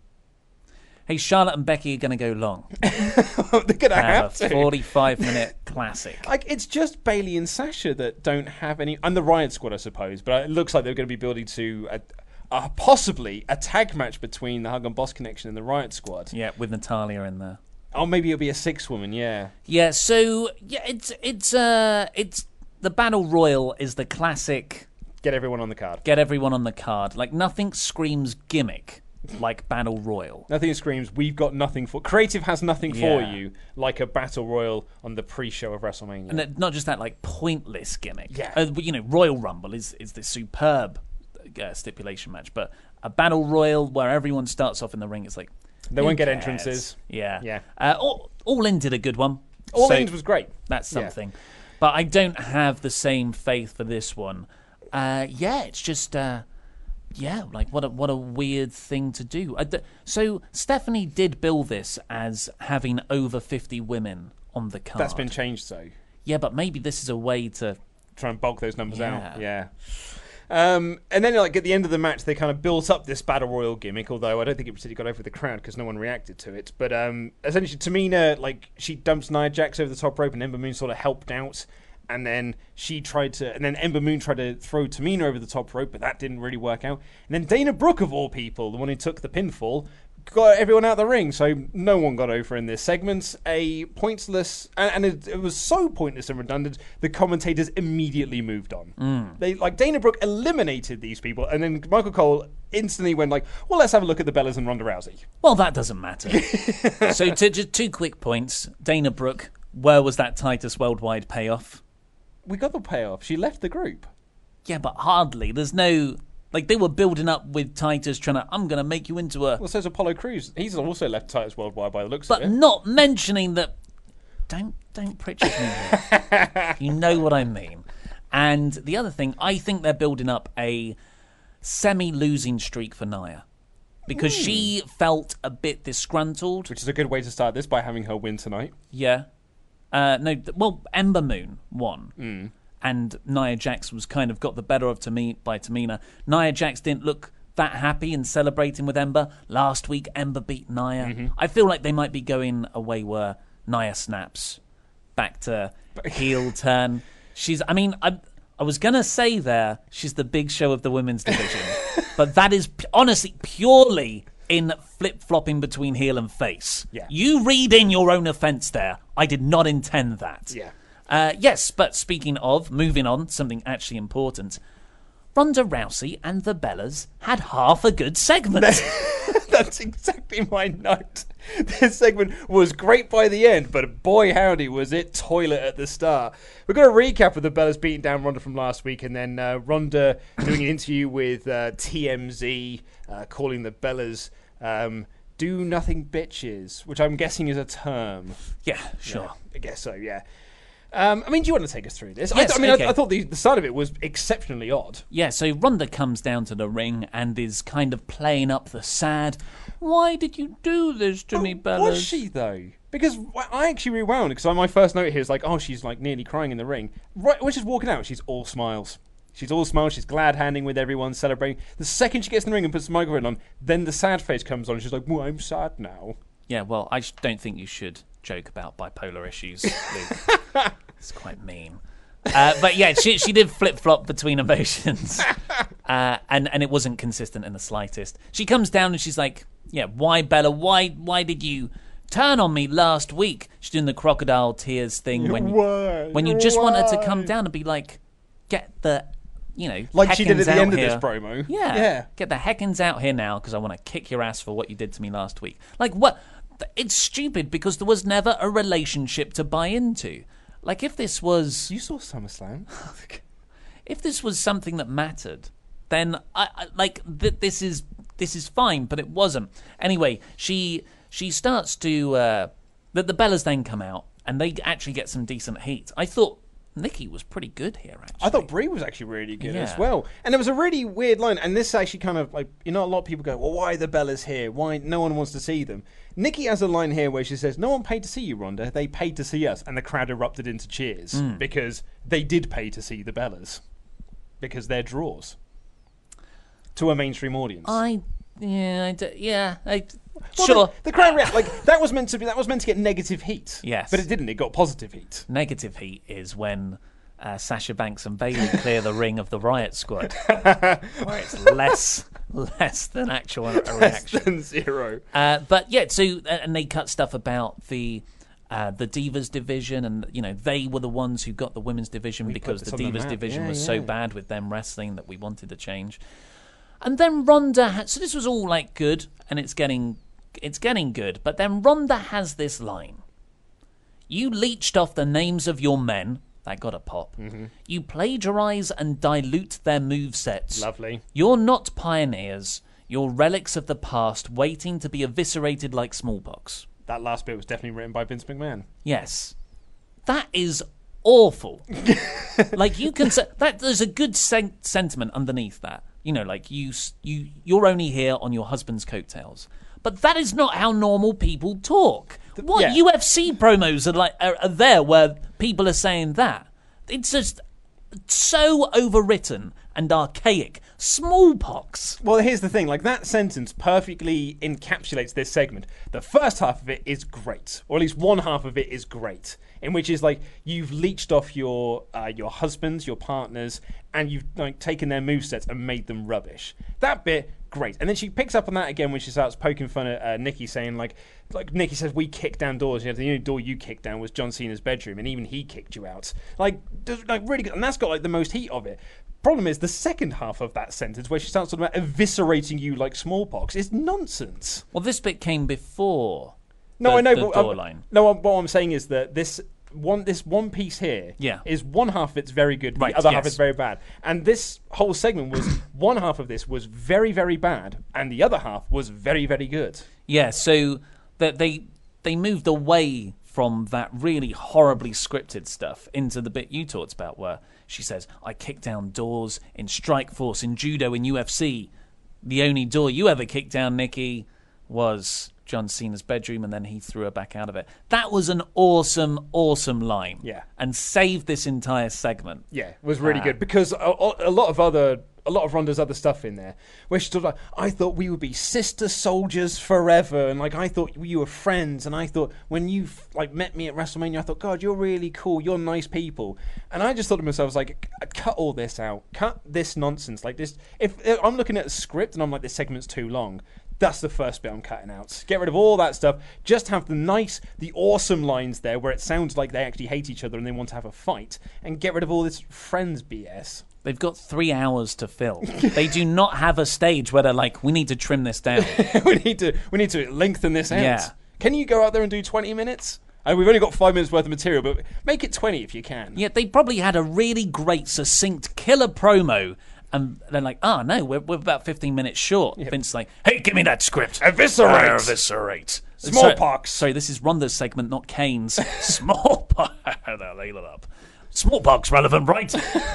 Hey, Charlotte and Becky are going to go long. They're going to have a 45-minute classic. Like, it's just Bayley and Sasha that don't have any, and the Riot Squad, I suppose. But it looks like they're going to be building to possibly a tag match between the Hug and Boss Connection and the Riot Squad. Yeah, with Natalya in there. Oh, maybe it'll be a 6-woman. Yeah. Yeah. So it's the Battle Royal is the classic. Get everyone on the card. Get everyone on the card. Like, nothing screams gimmick like Battle Royal. Nothing screams, we've got nothing for... Creative has nothing for you like a Battle Royal on the pre-show of WrestleMania. And not just that, like, pointless gimmick. Yeah. Royal Rumble is this superb stipulation match, but a Battle Royal where everyone starts off in the ring, it's like... They won't get entrances. Yeah. All In did a good one. All In was great. That's something. Yeah. But I don't have the same faith for this one. It's just... like what a weird thing to do. So Stephanie did bill this as having over 50 women on the card. That's been changed, though. Yeah, but maybe this is a way to try and bulk those numbers out. Yeah. And then, like, at the end of the match, they kind of built up this Battle Royal gimmick, although I don't think it particularly got over the crowd because no one reacted to it. But essentially, Tamina, like, she dumps Nia Jax over the top rope and Ember Moon sort of helped out. And then Ember Moon tried to throw Tamina over the top rope, but that didn't really work out. And then Dana Brooke, of all people, the one who took the pinfall, got everyone out of the ring, so no one got over in this segment. A pointless, and it was so pointless and redundant, the commentators immediately moved on. Dana Brooke eliminated these people, and then Michael Cole instantly went like, well, let's have a look at the Bellas and Ronda Rousey. Well, that doesn't matter. So just 2 quick points. Dana Brooke, where was that Titus Worldwide payoff? We got the payoff. She left the group. Yeah, but hardly. There's no... Like, they were building up with Titus trying to, I'm going to make you into a... Well, so's Apollo Crews. He's also left Titus Worldwide by the looks of it. But not mentioning that... Don't Pritchard me here. You know what I mean. And the other thing, I think they're building up a semi-losing streak for Nia. Because she felt a bit disgruntled. Which is a good way to start this, by having her win tonight. Yeah. Ember Moon won. And Nia Jax was kind of got the better of by Tamina. Nia Jax didn't look that happy and celebrating with Ember. Last week, Ember beat Nia. I feel like they might be going a way where Nia snaps back to heel turn. I was going to say she's the Big Show of the women's division. But that is honestly purely in flip-flopping between heel and face. Yeah. You read in your own offence there. I did not intend that. Yeah. Yes, but speaking of, moving on, something actually important. Ronda Rousey and the Bellas had half a good segment. That's exactly my note. This segment was great by the end, but boy howdy was it toilet at the start. We're going to recap of the Bellas beating down Ronda from last week, and then Ronda doing an interview with TMZ, calling the Bellas do nothing bitches, which I'm guessing is a term. Yeah, sure. Yeah, I guess so, yeah. I mean, do you want to take us through this? Yes, I thought the start of it was exceptionally odd. Yeah, so Ronda comes down to the ring and is kind of playing up the sad, why did you do this to me, Bellas? Was she, though? Because I actually rewound, because my first note here is like, oh, she's like nearly crying in the ring. Right when she's walking out, she's all smiles. She's all smiles, she's glad-handing with everyone, celebrating. The second she gets in the ring and puts the microphone on, then the sad face comes on, and she's like, well, I'm sad now. Yeah, well, I don't think you should joke about bipolar issues, Luke. It's quite mean. But yeah, she did flip-flop between emotions. And it wasn't consistent in the slightest. She comes down and she's like, yeah, why, Bella? Why did you turn on me last week? She's doing the crocodile tears thing when you just want her to come down and be like, get the, like she did at the end of here. this promo. Yeah. Get the heckins out here now because I want to kick your ass for what you did to me last week. Like, what? It's stupid because there was never a relationship to buy into. Like, if this was... You saw SummerSlam. If this was something that mattered, then this is fine, but it wasn't. Anyway, she starts to... the Bellas then come out, and they actually get some decent heat. I thought Nikki was pretty good here, actually. I thought Brie was actually really good as well. And there was a really weird line, and this actually kind of, like, a lot of people go, well, why are the Bellas here? Why no one wants to see them? Nikki has a line here where she says, no one paid to see you, Ronda. They paid to see us. And the crowd erupted into cheers because they did pay to see the Bellas because they're draws to a mainstream audience. Sure. The crowd react that was meant to get negative heat. Yes, but it didn't. It got positive heat. Negative heat is when Sasha Banks and Bayley clear the ring of the Riot Squad, where it's less than actual reaction, less than zero. But yeah, so and they cut stuff about the Divas division, and they were the ones who got the women's division because the Divas division was so bad with them wrestling that we wanted to change. And then Ronda so this was all like good, and it's getting good. But then Ronda has this line: "You leached off the names of your men." That got a pop. Mm-hmm. "You plagiarize and dilute their movesets. Lovely. You're not pioneers. You're relics of the past waiting to be eviscerated like smallpox." That last bit was definitely written by Vince McMahon. Yes. That is awful. Like, you can say that there's a good sentiment underneath that. Like you're only here on your husband's coattails. But that is not how normal people talk. UFC promos are there where people are saying that? It's just so overwritten and archaic. Smallpox. Well, here's the thing. That sentence perfectly encapsulates this segment. The first half of it is great, or at least one half of it is great, in which is you've leached off your husbands, your partners, and you've taken their movesets and made them rubbish. That bit, great. And then she picks up on that again when she starts poking fun at Nikki, saying like Nikki says, we kicked down doors. The only door you kicked down was John Cena's bedroom, and even he kicked you out. Really good. And that's got the most heat of it. Problem is, the second half of that sentence, where she starts talking about eviscerating you like smallpox, is nonsense. Well, this bit came before. No, I know. The door line. No, what I'm saying is that this one piece here is one half of it's very good, the other half is very bad. And this whole segment was one half of this was very, very bad, and the other half was very, very good. Yeah, so that they moved away from that really horribly scripted stuff into the bit you talked about, where she says, I kicked down doors in Strikeforce, in Judo, in UFC. The only door you ever kicked down, Nikki, was John Cena's bedroom, and then he threw her back out of it. That was an awesome, awesome line. Yeah. And saved this entire segment. Yeah, it was really good, because a lot of other a lot of Ronda's other stuff in there, where she's sort of like, I thought we would be sister soldiers forever, and like I thought you were friends, and I thought when you like met me at WrestleMania, I thought, God, you're really cool, you're nice people, and I just thought to myself, I was like, cut all this out, cut this nonsense, like this. If I'm looking at a script and I'm like, this segment's too long, that's the first bit I'm cutting out. Get rid of all that stuff. Just have the awesome lines there where it sounds like they actually hate each other and they want to have a fight, and get rid of all this friends BS. They've got 3 hours to fill. They do not have a stage where they're like, we need to trim this down. we need to lengthen this out. Yeah. Can you go out there and do 20 minutes? We've only got 5 minutes worth of material, but make it 20 if you can. Yeah, they probably had a really great, succinct, killer promo, and they're like, no, we're about 15 minutes short. Yep. Vince's like, hey, give me that script. Eviscerate. Eviscerate. Smallpox. Sorry, this is Ronda's segment, not Kane's. Smallpox. Layla it up. Smallpox relevant, right?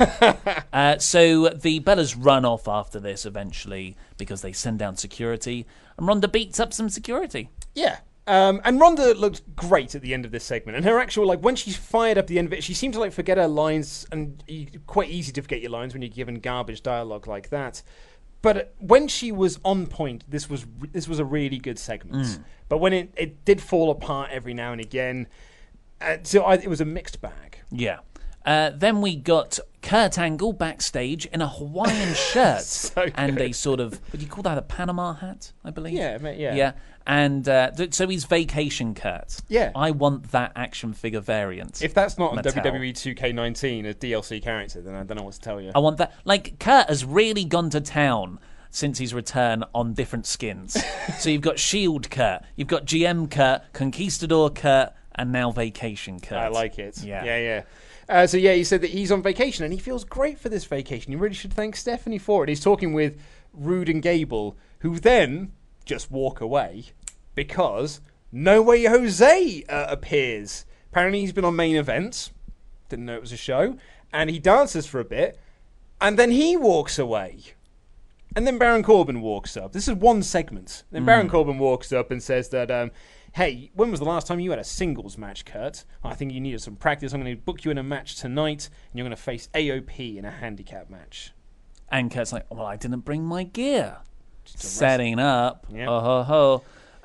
So the Bellas run off after this eventually because they send down security, and Ronda beats up some security. Yeah. And Ronda looked great at the end of this segment, and her actual, like, when she's fired up at the end of it, she seemed to like forget her lines, and quite easy to forget your lines when you're given garbage dialogue like that. But when she was on point, this was a really good segment. But when it did fall apart every now and again, it was a mixed bag. Yeah. Then we got Kurt Angle backstage in a Hawaiian shirt and a sort of, what do you call that, a Panama hat, I believe? Yeah. And so he's Vacation Kurt. Yeah. I want that action figure variant. If that's not on Mattel. WWE 2K19 as DLC character, then I don't know what to tell you. I want that. Like, Kurt has really gone to town since his return on different skins. So you've got Shield Kurt, you've got GM Kurt, Conquistador Kurt, and now Vacation Kurt. I like it. Yeah. He said that he's on vacation and he feels great for this vacation. You really should thank Stephanie for it. He's talking with Rude and Gable, who then just walk away because No Way Jose appears. Apparently he's been on Main Event. Didn't know it was a show. And he dances for a bit. And then he walks away. And then Baron Corbin walks up. This is one segment. Then Baron Corbin walks up and says that... hey, when was the last time you had a singles match, Kurt? I think you needed some practice. I'm going to book you in a match tonight, and you're going to face AOP in a handicap match. And Kurt's like, well, I didn't bring my gear. Setting up. Yeah.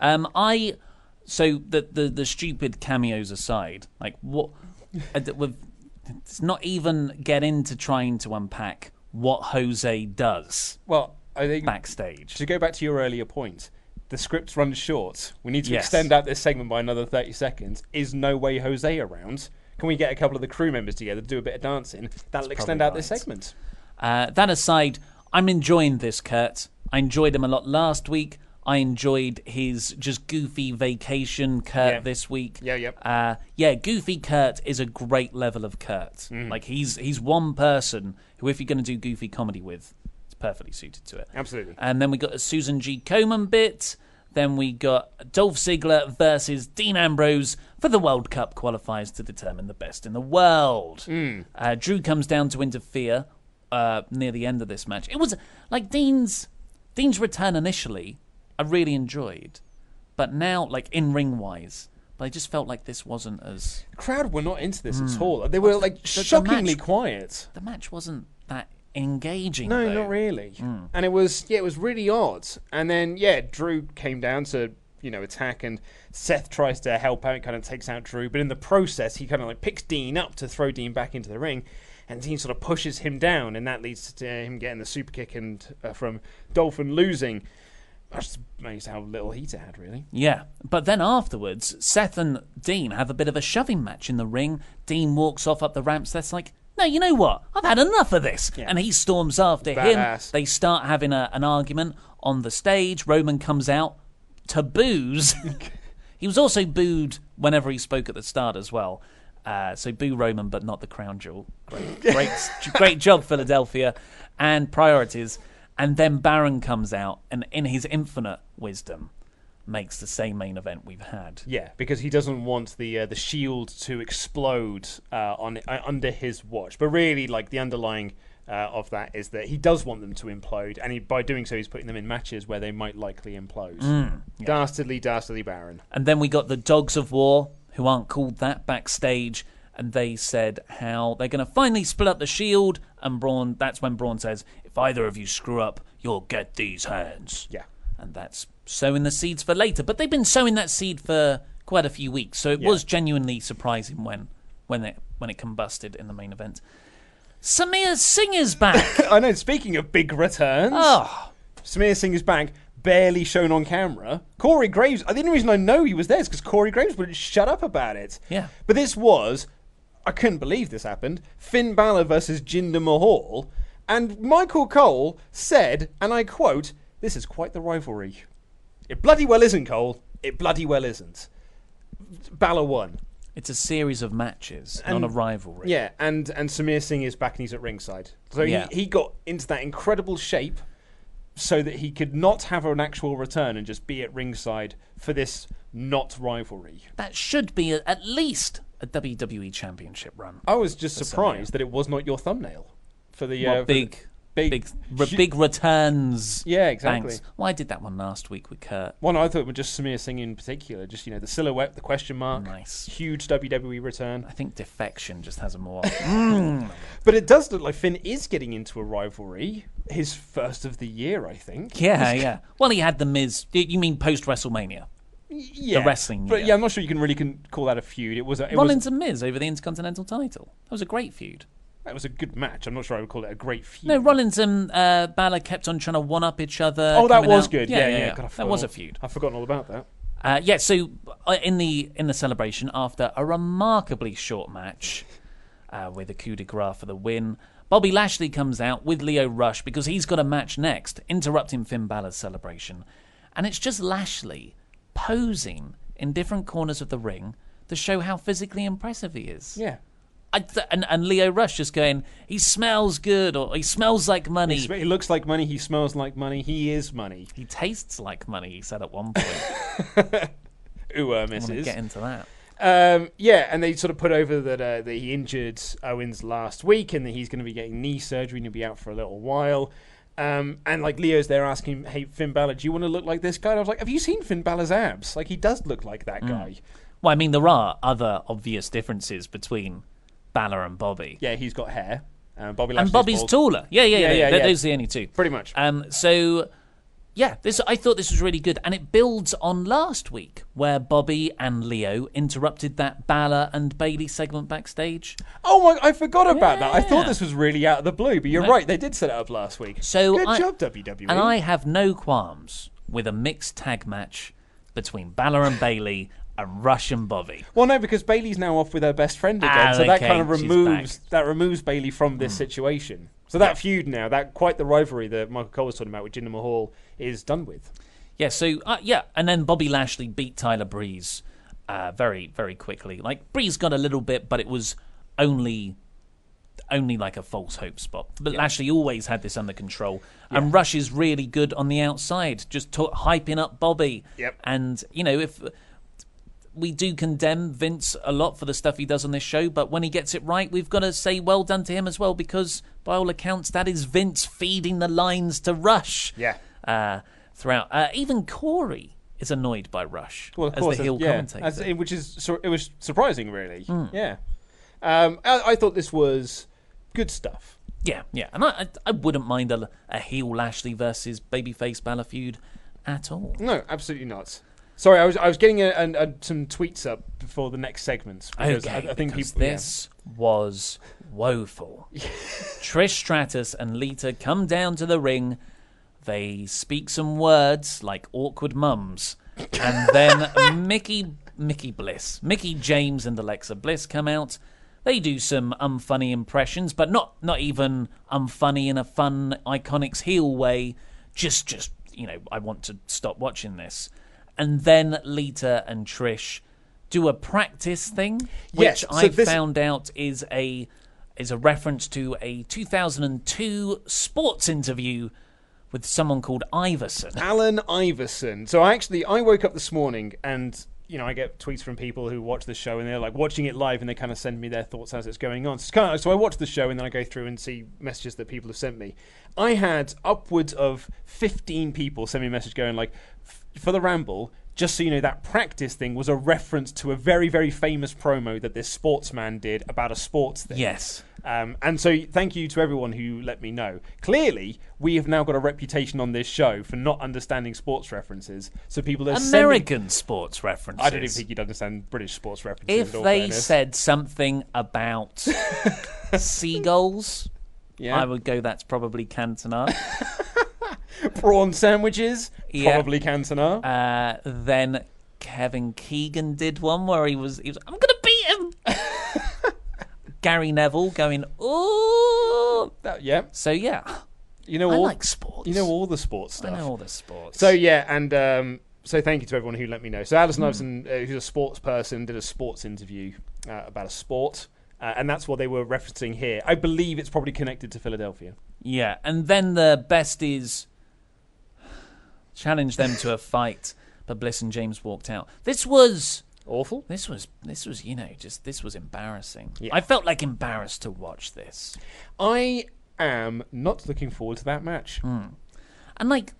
So the stupid cameos aside, like what? It's not even get into trying to unpack what Jose does. Well, I think backstage. To go back to your earlier point, the script's run short. We need to extend out this segment by another 30 seconds. Is No Way Jose around? Can we get a couple of the crew members together to do a bit of dancing? That'll extend out this segment. That aside, I'm enjoying this, Kurt. I enjoyed him a lot last week. I enjoyed his just goofy vacation Kurt this week. Goofy Kurt is a great level of Kurt. Like he's one person who, if you're going to do goofy comedy with, it's perfectly suited to it. Absolutely. And then we got a Susan G. Komen bit. Then we got Dolph Ziggler versus Dean Ambrose for the World Cup qualifiers to determine the best in the world. Drew comes down to interfere near the end of this match. It was like Dean's return initially, I really enjoyed, but now, like in-ring wise, but I just felt like this wasn't as... The crowd were not into this at all. They were shockingly quiet. The match wasn't that engaging. No, though. not really. And it was really odd. And then Drew came down to attack, and Seth tries to help out, kind of takes out Drew, but in the process he kind of like picks Dean up to throw Dean back into the ring, and Dean sort of pushes him down, and that leads to him getting the super kick and from Dolph and losing. I was just amazed how little heat it had, really. Yeah, but then afterwards, Seth and Dean have a bit of a shoving match in the ring. Dean walks off up the ramp. Seth's like, no, you know what? I've had enough of this. Yeah. And he storms after him. They start having an argument on the stage. Roman comes out to booze. He was also booed whenever he spoke at the start as well. So boo Roman, but not the crown jewel. Great job, Philadelphia. And priorities. And then Baron comes out and, in his infinite wisdom, makes the same main event we've had. Yeah, because he doesn't want the Shield to explode under his watch. But really, like the underlying of that is that he does want them to implode, and by doing so, he's putting them in matches where they might likely implode. Dastardly Baron. And then we got the Dogs of War, who aren't called that, backstage. and they said how they're going to finally split up the Shield, and that's when Braun says, if either of you screw up, you'll get these hands. Yeah. And that's sowing the seeds for later. But they've been sowing that seed for quite a few weeks, so it was genuinely surprising when it combusted in the main event. Samir Singh is back. I know, speaking of big returns, Samir Singh is back, barely shown on camera. Corey Graves, the only reason I know he was there is because Corey Graves wouldn't shut up about it. Yeah. But this was, I couldn't believe this happened, Finn Balor versus Jinder Mahal, and Michael Cole said, and I quote, "This is quite the rivalry." It bloody well isn't, Cole. It bloody well isn't. Balor won. It's a series of matches, not a rivalry. Yeah, and Samir Singh is back and he's at ringside. So he got into that incredible shape so that he could not have an actual return and just be at ringside for this not rivalry. That should be at least a WWE Championship run. I was just surprised that it was not your thumbnail for the big returns. Yeah, exactly. Thanks. Well, I did that one last week with Kurt. One I thought it was just Samir Singh in particular. Just, the silhouette, the question mark. Nice. Huge WWE return. I think Defection just has a more... But it does look like Finn is getting into a rivalry. His first of the year, I think. Yeah. Well, he had The Miz. You mean post-WrestleMania? Yeah. The wrestling But year. yeah, I'm not sure you can call that a feud. Rollins and Miz over the Intercontinental title. That was a great feud. That was a good match. I'm not sure I would call it a great feud. No, Rollins and Balor kept on trying to one-up each other. Oh, that was good. Yeah. God, that was a feud. I've forgotten all about that. So in the celebration, after a remarkably short match with a coup de grace for the win, Bobby Lashley comes out with Lio Rush because he's got a match next, interrupting Finn Balor's celebration. And it's just Lashley posing in different corners of the ring to show how physically impressive he is. Yeah. And Lio Rush just going, he smells good, or he smells like money. He looks like money, he smells like money, he is money. He tastes like money, he said at one point. Ooh, misses. I want to get into that. And they sort of put over that he injured Owens last week and that he's going to be getting knee surgery and he'll be out for a little while. And like Leo's there asking, hey, Finn Balor, do you want to look like this guy? And I was like, have you seen Finn Balor's abs? Like, he does look like that guy. Well, I mean, there are other obvious differences between Balor and Bobby. Yeah, he's got hair. Bobby's Bobby's taller. Yeah. Those are the only two. Pretty much. I thought this was really good, and it builds on last week where Bobby and Lio interrupted that Balor and Bayley segment backstage. Oh my! I forgot about that. I thought this was really out of the blue, but you're right. They did set it up last week. So good job, WWE. And I have no qualms with a mixed tag match between Balor and Bayley and Rush and Bobby. Well, no, because Bayley's now off with her best friend again, so that kind of removes Bayley from this situation. So that feud now, that quite the rivalry that Michael Cole was talking about with Jinder Mahal, is done with. Yeah. So and then Bobby Lashley beat Tyler Breeze very, very quickly. Like Breeze got a little bit, but it was only like a false hope spot. But Lashley always had this under control. Yeah. And Rush is really good on the outside, just hyping up Bobby. Yep. And if we do condemn Vince a lot for the stuff he does on this show, but when he gets it right, we've got to say well done to him as well, because by all accounts, that is Vince feeding the lines to Rush. Yeah. Throughout. Even Corey is annoyed by Rush as the heel commentator. It was surprising, really. Yeah. I thought this was good stuff. Yeah. And I wouldn't mind a heel Lashley versus babyface Balor feud at all. No, absolutely not. Sorry, I was getting some tweets up before the next segments. Because okay, I think this was woeful. Trish Stratus and Lita come down to the ring. They speak some words like awkward mums. And then Mickey James and Alexa Bliss come out. They do some unfunny impressions, but not even unfunny in a fun Iconics heel way. Just I want to stop watching this. And then Lita and Trish do a practice thing, which found out is a reference to a 2002 sports interview with someone called Iverson. Alan Iverson. So I woke up this morning and I get tweets from people who watch the show and they're like watching it live and they kind of send me their thoughts as it's going on. So I watch the show and then I go through and see messages that people have sent me. I had upwards of 15 people send me a message going like, for the ramble, just so you know, that practice thing was a reference to a very, very famous promo that this sportsman did about a sports thing. Yes. And so thank you to everyone who let me know. Clearly, we have now got a reputation on this show for not understanding sports references. So people are American sports references. I don't even think you'd understand British sports references. If they said something about seagulls, I would go, that's probably Cantona. Prawn sandwiches, probably Cantona. Then Kevin Keegan did one where he was I'm gonna beat him. Gary Neville going, ooh. So yeah. You know, I all, like sports. You know all the sports stuff. I know all the sports. So yeah, and so thank you to everyone who let me know. So Alison Iverson, who's a sports person, did a sports interview about a sport. And that's what they were referencing here. I believe it's probably connected to Philadelphia. Yeah, and then the besties challenged them to a fight, but Bliss and James walked out. This was awful. This was this was embarrassing. Yeah. I felt like embarrassed to watch this. I am not looking forward to that match. And like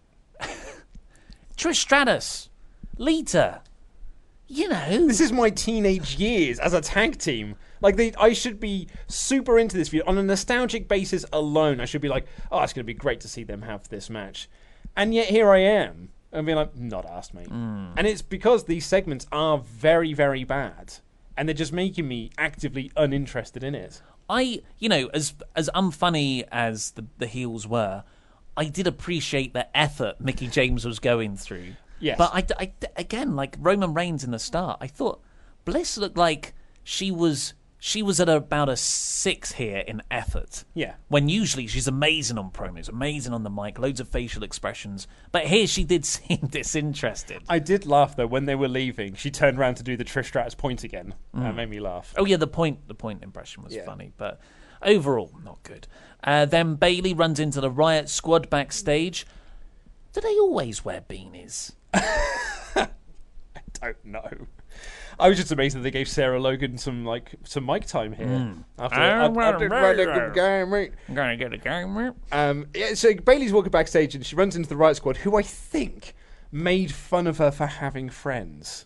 Trish Stratus, Lita, you know, this is my teenage years as a tag team. Like, I should be super into this feud. On a nostalgic basis alone, I should be like, oh, it's going to be great to see them have this match. And yet here I am. I'm being like, not asked, mate. And it's because these segments are very, very bad. And they're just making me actively uninterested in it. You know, as unfunny as the heels were, I did appreciate the effort Mickie James was going through. Yes. But I again, like Roman Reigns in the start, I thought Bliss looked like she was at about a 6 here in effort. Yeah. When usually she's amazing on promos, amazing on the mic, loads of facial expressions. But here she did seem disinterested. I did laugh, though, when they were leaving. She turned around to do the Trish Stratus point again. That made me laugh. Oh, yeah, the point impression was funny. But overall, not good. Then Bayley runs into the Riot Squad backstage. Do they always wear beanies? I don't know. I was just amazed that they gave Sarah Logan some mic time here. After the game, mate. I'm gonna get a game, mate. Yeah, so Bayley's walking backstage and she runs into the Riot Squad, who I think made fun of her for having friends.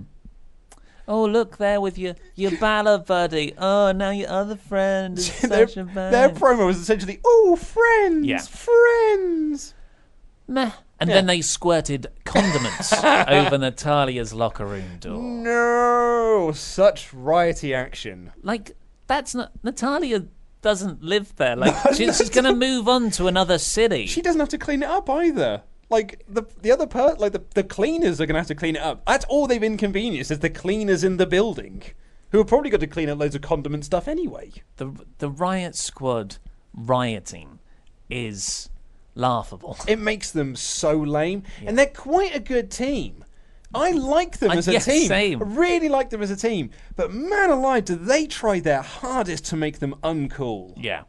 Oh, look there with your Balor buddy. Oh, now your other friend is such a bad. Their promo was essentially, oh, friends, friends. Meh. And then they squirted condiments over Natalia's locker room door. No, such riotty action. Like, that's not... Natalia doesn't live there. Like, she's going to move on to another city. She doesn't have to clean it up either. Like, the other part, like, the cleaners are going to have to clean it up. That's all they've inconvenienced, is the cleaners in the building, who have probably got to clean up loads of condiment stuff anyway. The Riot Squad rioting is... laughable. It makes them so lame, and they're quite a good team. I like them as a team. Same. I really like them as a team, but man alive, do they try their hardest to make them uncool? Yeah,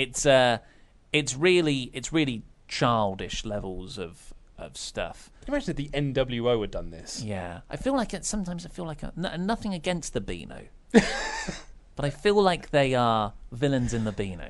it's really childish levels of stuff. Can you imagine if the NWO had done this? Yeah, sometimes I feel like nothing against the Beano, but I feel like they are villains in the Beano.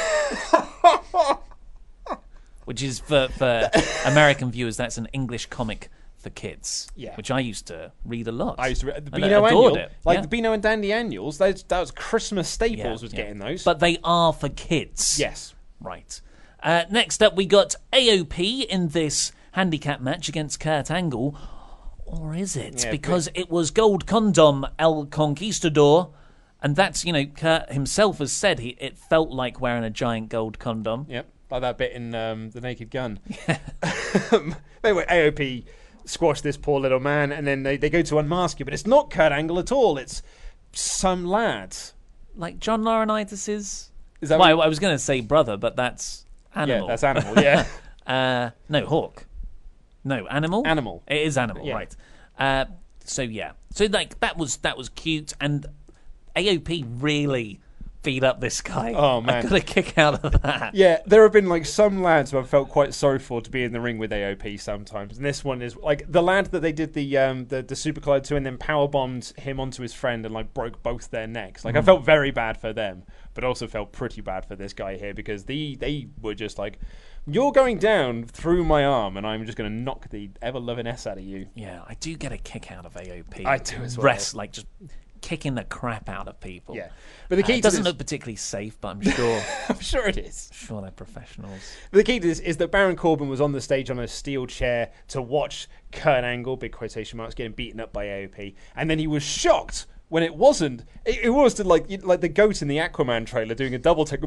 Which is, for American viewers, that's an English comic for kids. Yeah. Which I used to read a lot. I used to read the And I Beano adored Annual. it. Like Yeah. the Beano and Dandy Annuals, that was Christmas staples, getting those. But they are for kids. Yes. Right. Next up, we got AOP in this handicap match against Kurt Angle. Or is it? Yeah, because it was Gold Condom El Conquistador. And that's, Kurt himself has said it felt like wearing a giant gold condom. Yep. Like that bit in The Naked Gun. Anyway, AOP squash this poor little man, and then they go to unmask him, but it's not Kurt Angle at all. It's some lad. Like John Laurinaitis'... Is that I was going to say brother, but that's Animal. Yeah, that's Animal, yeah. No, Hawk. No, Animal? Animal. It is Animal, Yeah. right. So, yeah. So, like, that was cute, and AOP really... beat up this guy. Oh, man. I got a kick out of that. Yeah, there have been like some lads who I've felt quite sorry for to be in the ring with AOP sometimes, and this one is like the lad that they did the Super Collide to, and then powerbombed him onto his friend and like broke both their necks. Like I felt very bad for them, but also felt pretty bad for this guy here because they were just like You're going down through my arm, and I'm just going to knock the ever-loving S out of you. Yeah, I do get a kick out of AOP. I do as well. Rest, like just kicking the crap out of people. Yeah, but the key it to doesn't this... look particularly safe, but I'm sure. I'm sure it is. Sure, they're professionals. But the key to this is that Baron Corbin was on the stage on a steel chair to watch Kurt Angle, big quotation marks, getting beaten up by AOP, and then he was shocked when it wasn't. It was like the goat in the Aquaman trailer doing a double take,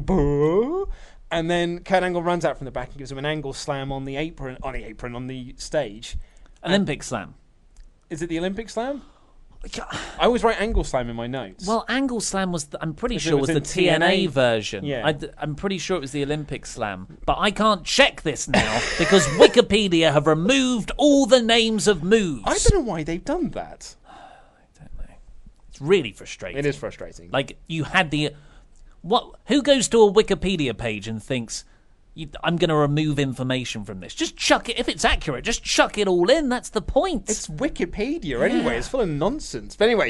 and then Kurt Angle runs out from the back and gives him an angle slam on the apron on the stage. Olympic slam. Is it the Olympic slam? I always write angle slam in my notes. Well, angle slam was, I'm pretty sure, was the TNA version. Yeah. I'm pretty sure it was the Olympic slam. But I can't check this now because Wikipedia have removed all the names of moves. I don't know why they've done that. I don't know. It's really frustrating. It is frustrating. Like, you had the... Who goes to a Wikipedia page and thinks, I'm going to remove information from this? Just chuck it. If it's accurate, just chuck it all in. That's the point. It's Wikipedia anyway. It's full of nonsense. But anyway,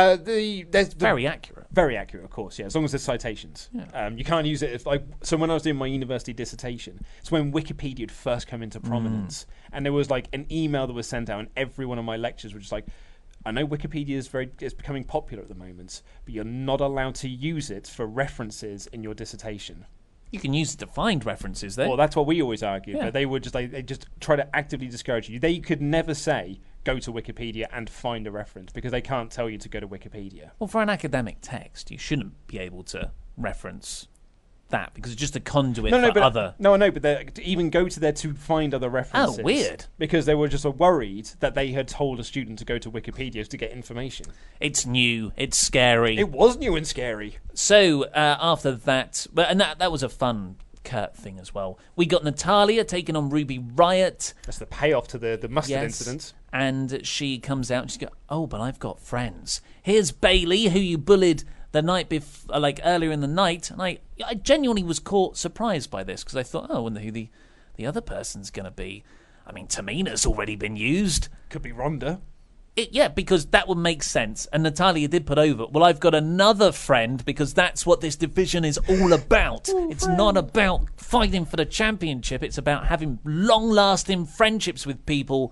there's very accurate. Very accurate, of course, yeah, as long as there's citations. Yeah. You can't use it if, so when I was doing my university dissertation, it's when Wikipedia had first come into prominence. And there was like an email that was sent out, and every one of my lectures was just like, I know Wikipedia is becoming popular at the moment, but you're not allowed to use it for references in your dissertation. You can use it to find references, though. Well, that's what we always argue, Yeah. but they would just they just try to actively discourage you. They could never say go to Wikipedia and find a reference because they can't tell you to go to Wikipedia. Well, for an academic text, you shouldn't be able to reference that because it's just a conduit for other... No, I know, but to even go to there to find other references. Oh, weird. Because they were just worried that they had told a student to go to Wikipedia to get information. It's new. It's scary. It was new and scary. So, after that... And that was a fun Kurt thing as well. We got Natalya taking on Ruby Riott. That's the payoff to the mustard incident. And she comes out and she goes, oh, but I've got friends. Here's Bailey, who you bullied the night before, like earlier in the night. And I genuinely was caught surprised by this because I thought, oh, I wonder who the other person's going to be. I mean, Tamina's already been used. Could be Ronda. Yeah, because that would make sense. And Natalya did put over, well, I've got another friend because that's what this division is all about. It's not about fighting for the championship. It's about having long-lasting friendships with people.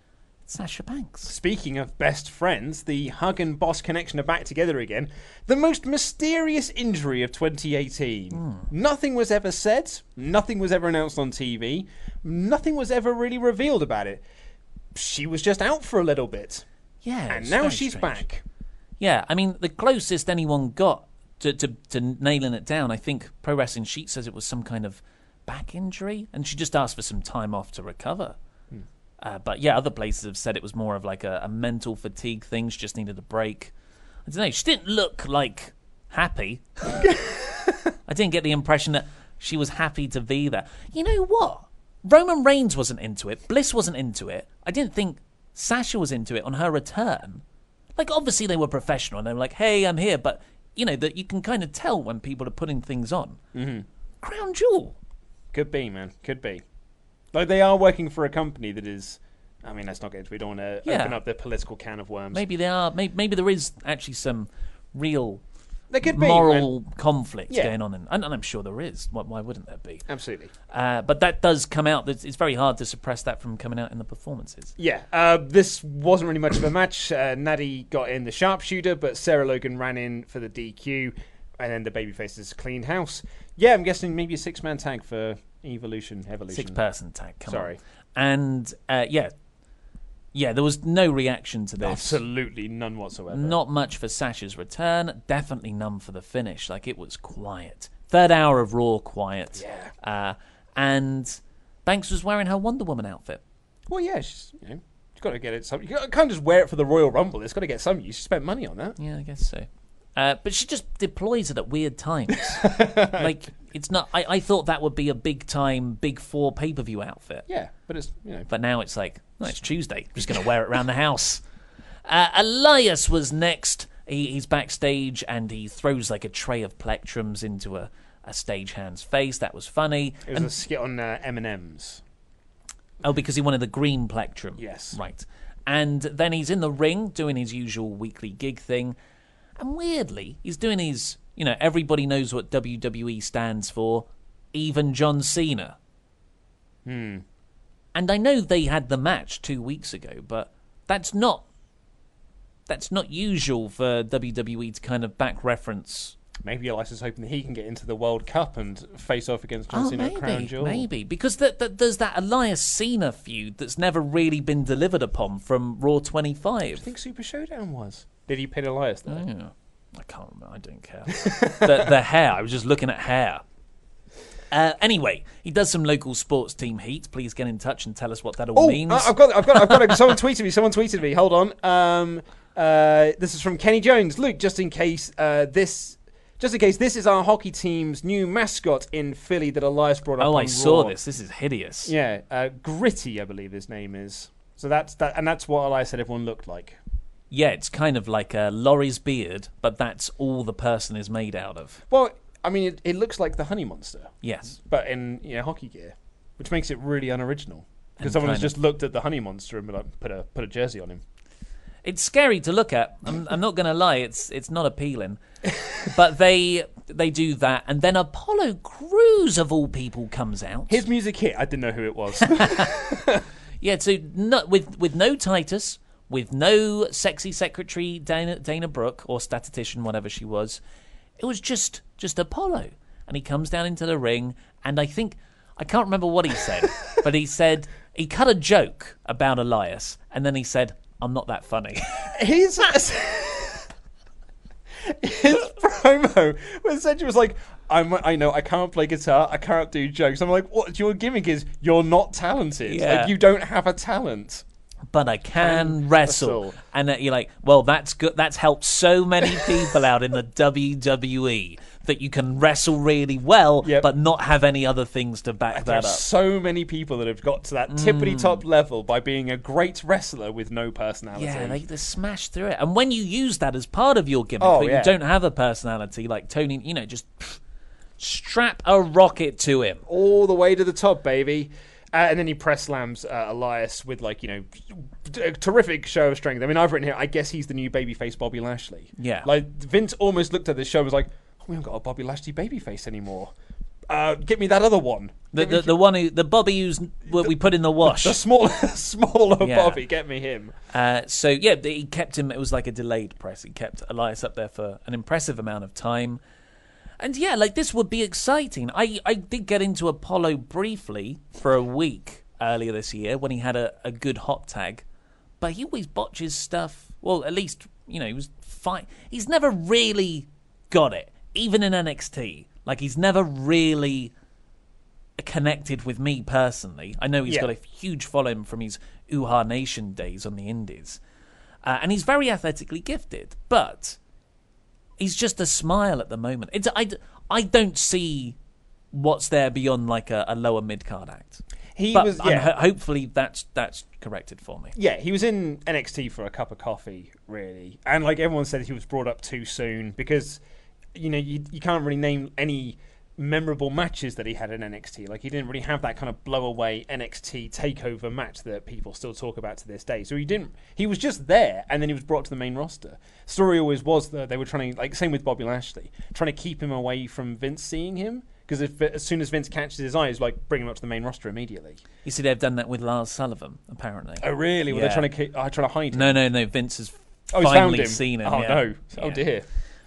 Sasha Banks. Speaking of best friends, the Hug and Boss connection are back together again. The most mysterious injury of 2018. Nothing was ever said. Nothing was ever announced on TV. Nothing was ever really revealed about it. She was just out for a little bit. Yeah. And now she's back. Yeah, I mean, the closest anyone got to nailing it down, I think Pro Wrestling Sheet says it was some kind of back injury, and she just asked for some time off to recover. But yeah, other places have said it was more of like a mental fatigue thing. She just needed a break. I don't know. She didn't look like happy. I didn't get the impression that she was happy to be there. You know what? Roman Reigns wasn't into it. Bliss wasn't into it. I didn't think Sasha was into it on her return. Like, obviously they were professional and they were like, hey, I'm here. But, you know, that you can kind of tell when people are putting things on. Mm-hmm. Crown Jewel. Could be, man. Could be. Like, they are working for a company that is... I mean, let's not get into it. We don't want to open up the political can of worms. Maybe they are. Maybe there is actually some real there could be, moral conflict going on. And I'm sure there is. Why wouldn't there be? Absolutely. But that does come out. It's very hard to suppress that from coming out in the performances. Yeah. This wasn't really much of a match. Natty got in the sharpshooter, but Sarah Logan ran in for the DQ. And then the babyfaces cleaned house. Yeah, I'm guessing maybe a 6-man tag for Evolution. 6-person tag. Sorry. And yeah, there was no reaction to this. Absolutely none whatsoever. Not much for Sasha's return. Definitely none for the finish. Like, it was quiet. Third hour of Raw, quiet. Yeah. And Banks was wearing her Wonder Woman outfit. Well, yeah, she's got to get it. You can't just wear it for the Royal Rumble. It's got to get some use. She spent money on that. Yeah, I guess so. But she just deploys it at weird times. Like, it's not... I thought that would be a big-time, Big 4 pay-per-view outfit. Yeah, but it's, But now it's like, no, it's Tuesday. I'm just going to wear it around the house. Elias was next. He's backstage, and he throws, like, a tray of plectrums into a stagehand's face. That was funny. It was a skit on M&M's. Oh, because he wanted the green plectrum. Yes. Right. And then he's in the ring, doing his usual weekly gig thing. And weirdly, he's doing his, everybody knows what WWE stands for, even John Cena. Hmm. And I know they had the match 2 weeks ago, but that's not usual for WWE to kind of back reference. Maybe Elias is hoping that he can get into the World Cup and face off against John Cena at Crown Jewel. Maybe. Because there's that Elias-Cena feud that's never really been delivered upon from Raw 25. What do you think Super Showdown was? Did he pin Elias there? Yeah. I can't remember. I don't care. the hair. I was just looking at hair. Anyway, he does some local sports team heat. Please get in touch and tell us what that all means. I've got it. Someone tweeted me. Hold on. This is from Kenny Jones. Luke, just in case this is our hockey team's new mascot in Philly that Elias brought up on Raw. I saw this. This is hideous. Yeah, Gritty, I believe his name is. So that's what Elias said everyone looked like. Yeah, it's kind of like Laurie's beard, but that's all the person is made out of. Well, I mean, it looks like the Honey Monster. Yes. But in hockey gear, which makes it really unoriginal. Because someone has just looked at the Honey Monster and been like, put a jersey on him. It's scary to look at. I'm not going to lie. It's not appealing. But they do that, and then Apollo Crews of all people comes out. His music hit. I didn't know who it was. Yeah, so with no Titus, with no sexy secretary Dana Brooke or statistician, whatever she was. It was just Apollo. And he comes down into the ring, and I can't remember what he said, but he said, he cut a joke about Elias, and then he said, I'm not that funny. His promo when essentially was like, I know I can't play guitar, I can't do jokes. I'm like, what? Your gimmick is you're not talented. Yeah. Like, you don't have a talent. But I can wrestle. And you're like, well, that's good. That's helped so many people out in the WWE that you can wrestle really well, but not have any other things to back that up. There's so many people that have got to that tippity top level by being a great wrestler with no personality. Yeah, they smash through it. And when you use that as part of your gimmick, but you don't have a personality like Tony, just strap a rocket to him all the way to the top, baby. And then he press slams Elias with a terrific show of strength. I mean, I've written here, I guess he's the new babyface Bobby Lashley. Yeah. Like, Vince almost looked at this show and was like, we haven't got a Bobby Lashley babyface anymore. Get me that other one. The Bobby we put in the wash. The smaller Bobby. Get me him. He kept him. It was like a delayed press. He kept Elias up there for an impressive amount of time. And this would be exciting. I did get into Apollo briefly for a week earlier this year when he had a good hot tag. But he always botches stuff. Well, at least, he was fine. He's never really got it. Even in NXT. He's never really connected with me personally. I know he's got a huge following from his Uhaa Nation days on the Indies. And he's very athletically gifted. But he's just a smile at the moment. I don't see what's there beyond a lower mid-card act. Hopefully that's corrected for me. Yeah, he was in NXT for a cup of coffee, really. And everyone said, he was brought up too soon because... you can't really name any memorable matches that he had in NXT. He didn't really have that kind of blow-away NXT takeover match that people still talk about to this day. So he was just there, and then he was brought to the main roster. Story always was that they were trying to, same with Bobby Lashley, trying to keep him away from Vince seeing him. Because as soon as Vince catches his eye, he's bring him up to the main roster immediately. You see, they've done that with Lars Sullivan, apparently. Oh, really? Were they trying to hide him? No. Vince has finally seen him. Oh, no. Oh, dear.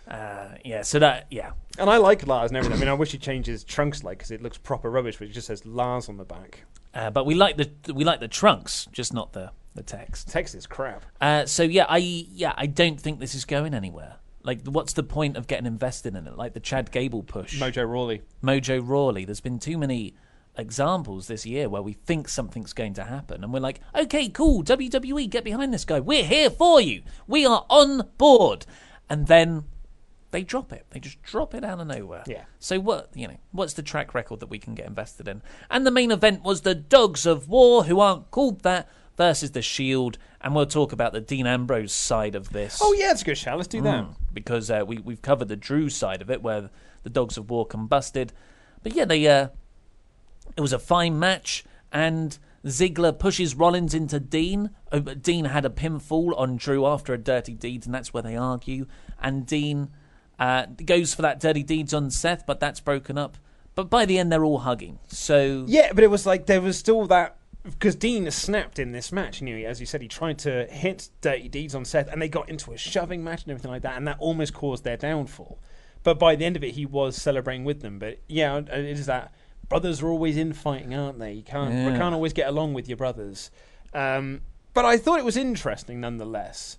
And I like Lars and everything. I mean, I wish he'd change his trunks because it looks proper rubbish, but it just says Lars on the back. But we like the trunks, just not the text. Text is crap. I don't think this is going anywhere. What's the point of getting invested in it? The Chad Gable push. Mojo Rawley. There's been too many examples this year where we think something's going to happen and we're like, okay, cool, WWE, get behind this guy. We're here for you. We are on board. And then they drop it. They just drop it out of nowhere. Yeah. So what's the track record that we can get invested in? And the main event was the Dogs of War, who aren't called that, versus the Shield. And we'll talk about the Dean Ambrose side of this. Oh, yeah, it's a good shout. Let's do that. Because we've covered the Drew side of it, where the Dogs of War combusted. But yeah, it was a fine match, and Ziggler pushes Rollins into Dean. Dean had a pinfall on Drew after a Dirty Deeds, and that's where they argue. And Dean goes for that Dirty Deeds on Seth, but that's broken up But by the end, they're all hugging. So yeah, but it was like there was still that, because Dean snapped in this match. You know, as you said, he tried to hit Dirty Deeds on Seth, and they got into a shoving match and everything like that, and that almost caused their downfall. But by the end of it, he was celebrating with them. But yeah, it is that brothers are always infighting, aren't they? You can't always get along with your brothers. But I thought it was interesting nonetheless.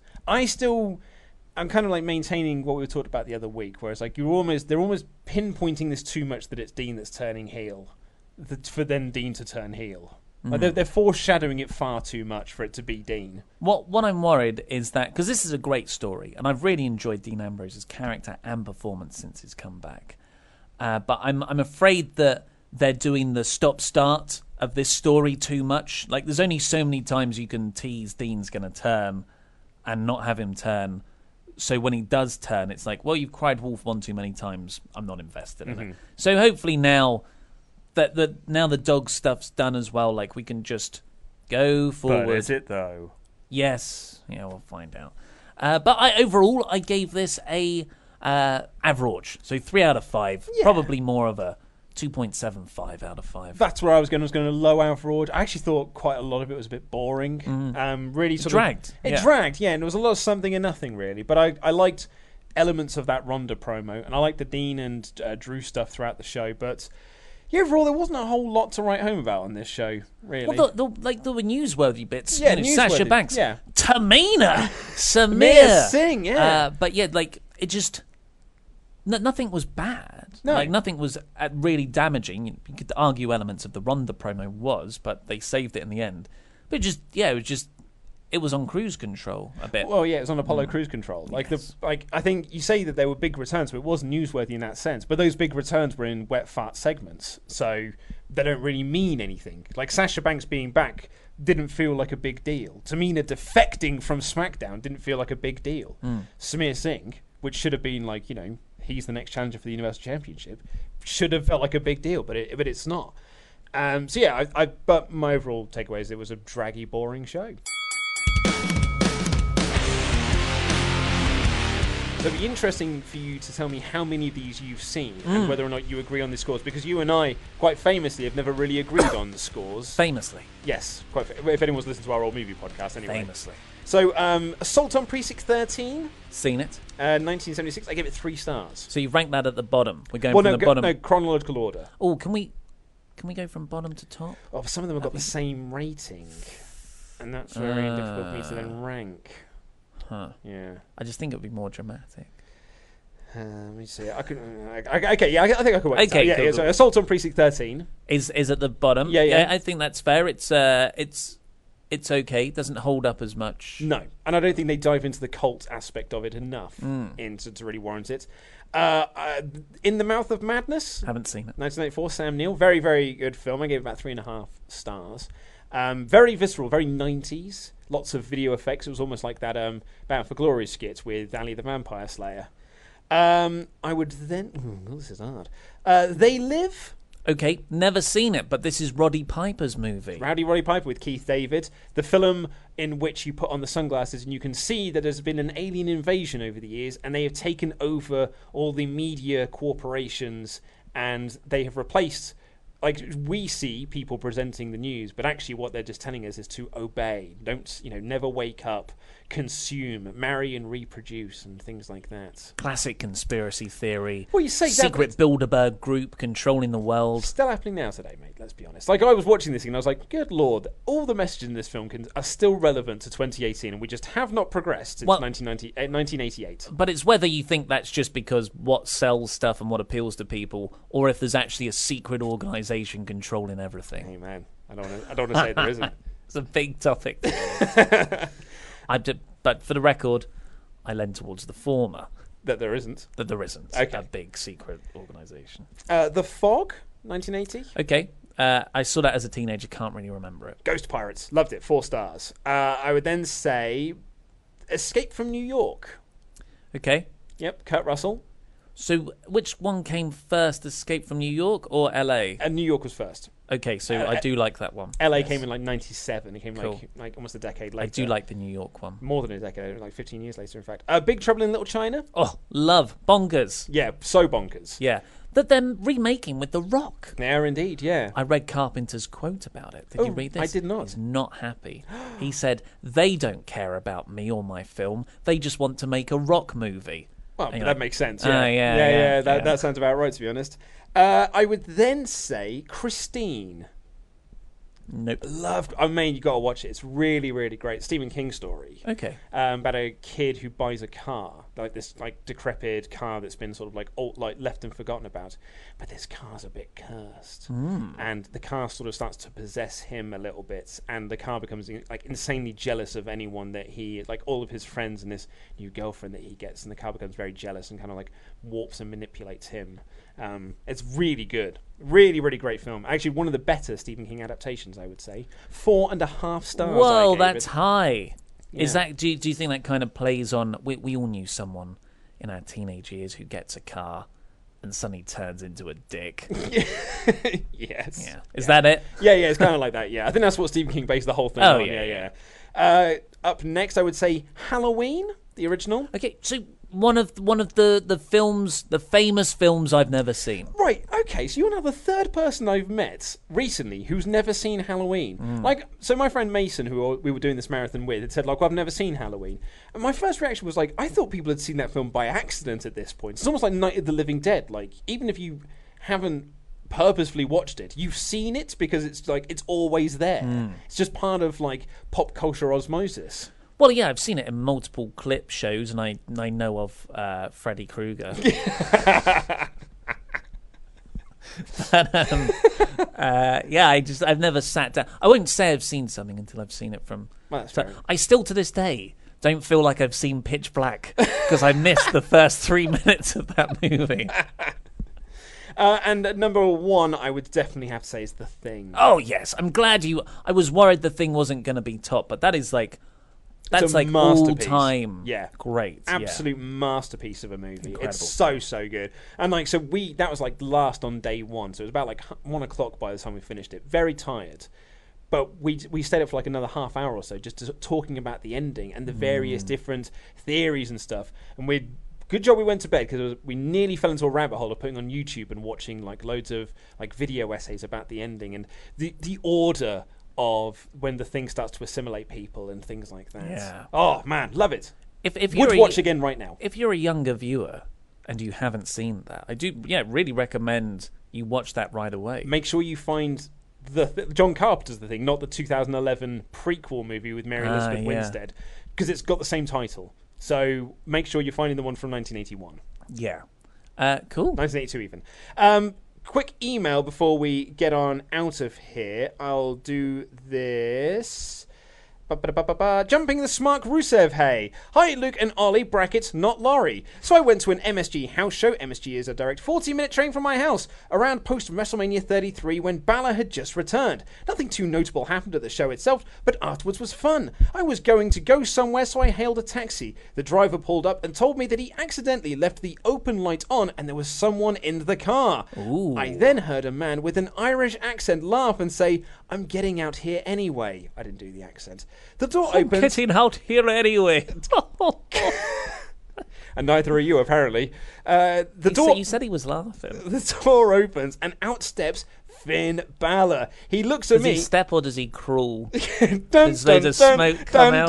I'm kind of like maintaining what we were talking about the other week, where it's like they're almost pinpointing this too much that it's Dean that's turning heel, for then Dean to turn heel. Like they're foreshadowing it far too much for it to be Dean. What I'm worried is that, because this is a great story, and I've really enjoyed Dean Ambrose's character and performance since his comeback, but I'm afraid that they're doing the stop-start of this story too much. Like, there's only so many times you can tease Dean's going to turn and not have him turn. So when he does turn, it's like, well, you've cried wolf one too many times. I'm not invested in it. So hopefully now that the dog stuff's done as well, like, we can just go forward. But is it though? Yes. Yeah, we'll find out. But overall, I gave this a average. So 3 out of 5. Yeah. Probably more of a 2.75 out of 5. That's where I was going. I was going to low average. I actually thought quite a lot of it was a bit boring. Really sort dragged. It dragged, yeah, and there was a lot of something and nothing really. But I liked elements of that Ronda promo, and I liked the Dean and Drew stuff throughout the show. But yeah, overall, there wasn't a whole lot to write home about on this show, really. Well, there were newsworthy bits. Yeah, Sasha Banks, yeah. Tamina, Samir Singh, yeah. But yeah, like, it just nothing was bad. No. Like, nothing was really damaging. You could argue elements of the Ronda promo was, but they saved it in the end. But it was on cruise control a bit. Well, yeah, it was on Apollo cruise control. Like, yes. I think you say that there were big returns, but it was newsworthy in that sense. But those big returns were in wet fart segments, so they don't really mean anything. Like, Sasha Banks being back didn't feel like a big deal. Tamina defecting from SmackDown didn't feel like a big deal. Samir Singh, which should have been like, you know, he's the next challenger for the Universal Championship, should have felt like a big deal, but it's not. So yeah, but my overall takeaway is it was a draggy, boring show. So it'd be interesting for you to tell me how many of these you've seen and whether or not you agree on the scores, because you and I, quite famously, have never really agreed on the scores. Famously. Yes, if anyone's listened to our old movie podcast, anyway. Famously. So, Assault on Precinct 13. Seen it. 1976. I give it 3 stars. So you rank that at the bottom. We're going from the bottom. No, chronological order. Oh, can we go from bottom to top? Oh, some of them have got the same rating, and that's very difficult for me to then rank. Huh. Yeah. I just think it would be more dramatic. Let me see. Okay, yeah, I think I could wait. Okay, cool. So Assault on Precinct 13 is at the bottom. Yeah. I think that's fair. It's okay. It doesn't hold up as much. No, and I don't think they dive into the cult aspect of it enough to really warrant it. In the Mouth of Madness. Haven't seen it. 1984, Sam Neill. Very, very good film. I gave it about 3.5 stars. Very visceral, very 90s. Lots of video effects. It was almost like that Bound for Glory skit with Ali the Vampire Slayer. I would then... this is hard. They Live. Okay, never seen it, but this is Roddy Piper's movie. Roddy Piper with Keith David. The film in which you put on the sunglasses and you can see that there's been an alien invasion over the years, and they have taken over all the media corporations, and they have replaced... Like, we see people presenting the news, but actually what they're just telling us is to obey. Don't, never wake up, consume, marry and reproduce, and things like that. Classic conspiracy theory. Well, you say secret Bilderberg group controlling the world. Still happening now today, mate, let's be honest. Like, I was watching this thing and I was like, good lord, all the messages in this film are still relevant to 2018, and we just have not progressed since 1988. But it's whether you think that's just because what sells stuff and what appeals to people, or if there's actually a secret organisation controlling everything. Hey man, I don't want to say there isn't. It's a big topic. But for the record, I lend towards the former. That there isn't. Okay. A big secret organisation. The Fog, 1980. Okay. I saw that as a teenager. Can't really remember it. Ghost Pirates. Loved it. 4 stars. I would then say Escape from New York. Okay. Yep. Kurt Russell. So, which one came first, Escape from New York or LA? New York was first. Okay, so I do like that one. LA came in like 97. It came like almost a decade later. I do like the New York one. More than a decade, like 15 years later, in fact. Big Trouble in Little China. Oh, love. Bonkers. Yeah, so bonkers. Yeah. that they're remaking with The Rock. They are indeed, yeah. I read Carpenter's quote about it. Did you read this? I did not. He's not happy. He said, they don't care about me or my film. They just want to make a Rock movie. Well, And you're that like, makes sense. "Ah, Yeah. yeah. That sounds about right, to be honest. I would then say Christine. Nope. You got to watch it. It's really, really great. Stephen King story. Okay. About a kid who buys a car, like this, like decrepit car that's been sort of like left and forgotten about. But this car's a bit cursed, and the car sort of starts to possess him a little bit, and the car becomes like insanely jealous of anyone that he, like all of his friends and this new girlfriend that he gets, and the car becomes very jealous and kind of like warps and manipulates him. It's really good. Really, really great film. Actually, one of the better Stephen King adaptations, I would say. 4.5 stars. Whoa, that's high. Yeah. Is that? Do you think that kind of plays on? We all knew someone in our teenage years who gets a car and suddenly turns into a dick. Yes. Yeah. Is that it? Yeah. It's kind of like that. Yeah, I think that's what Stephen King based the whole thing on. Yeah. Up next, I would say Halloween, the original. Okay, so one of the films, the famous films I've never seen. Right, okay, so you're now the third person I've met recently who's never seen Halloween. So my friend Mason, who we were doing this marathon with, had said, like, well, I've never seen Halloween. And my first reaction was, like, I thought people had seen that film by accident at this point. It's almost like Night of the Living Dead. Like, even if you haven't purposefully watched it, you've seen it because it's, like, it's always there. It's just part of, like, pop culture osmosis. Well, yeah, I've seen it in multiple clip shows, and I know of Freddy Krueger. But, I've never sat down. I won't say I've seen something until I've seen it from. Well, that's fair. I still, to this day, don't feel like I've seen Pitch Black because I missed the first 3 minutes of that movie. And number one, I would definitely have to say is The Thing. Oh yes, I'm glad you. I was worried The Thing wasn't going to be top, but that is like. That's like masterpiece. all time. Yeah. Great. Absolute masterpiece of a movie. Incredible. It's so good. And like, so that was like last on day one. So it was about like 1 o'clock by the time we finished it. Very tired. But we stayed up for like another half hour or so just talking about the ending and the various different theories and stuff. And good job we went to bed because we nearly fell into a rabbit hole of putting on YouTube and watching like loads of like video essays about the ending and the order of when the thing starts to assimilate people and things like that. Yeah. Oh man, love it. If would watch again right now. If you're a younger viewer and you haven't seen that, I do really recommend you watch that right away. Make sure you find the John Carpenter's The Thing, not the 2011 prequel movie with Mary Elizabeth Winstead, because it's got the same title. So make sure you're finding the one from 1981. Yeah. Cool. 1982 even. Quick email before we get on out of here. I'll do this. Jumping the Smark Rusev, hey. Hi, Luke and Ollie, brackets, not Laurie. So I went to an MSG house show. MSG is a direct 40-minute train from my house, around post-WrestleMania 33 when Balor had just returned. Nothing too notable happened at the show itself, but afterwards was fun. I was going to go somewhere, so I hailed a taxi. The driver pulled up and told me that he accidentally left the open light on and there was someone in the car. Ooh. I then heard a man with an Irish accent laugh and say, I'm getting out here anyway. I didn't do the accent. The door opens. I'm getting out here anyway. And neither are you, apparently. You said he was laughing. The door opens and out steps Finn Balor. He looks at me. Does he step or does he crawl? Does loads of smoke come out?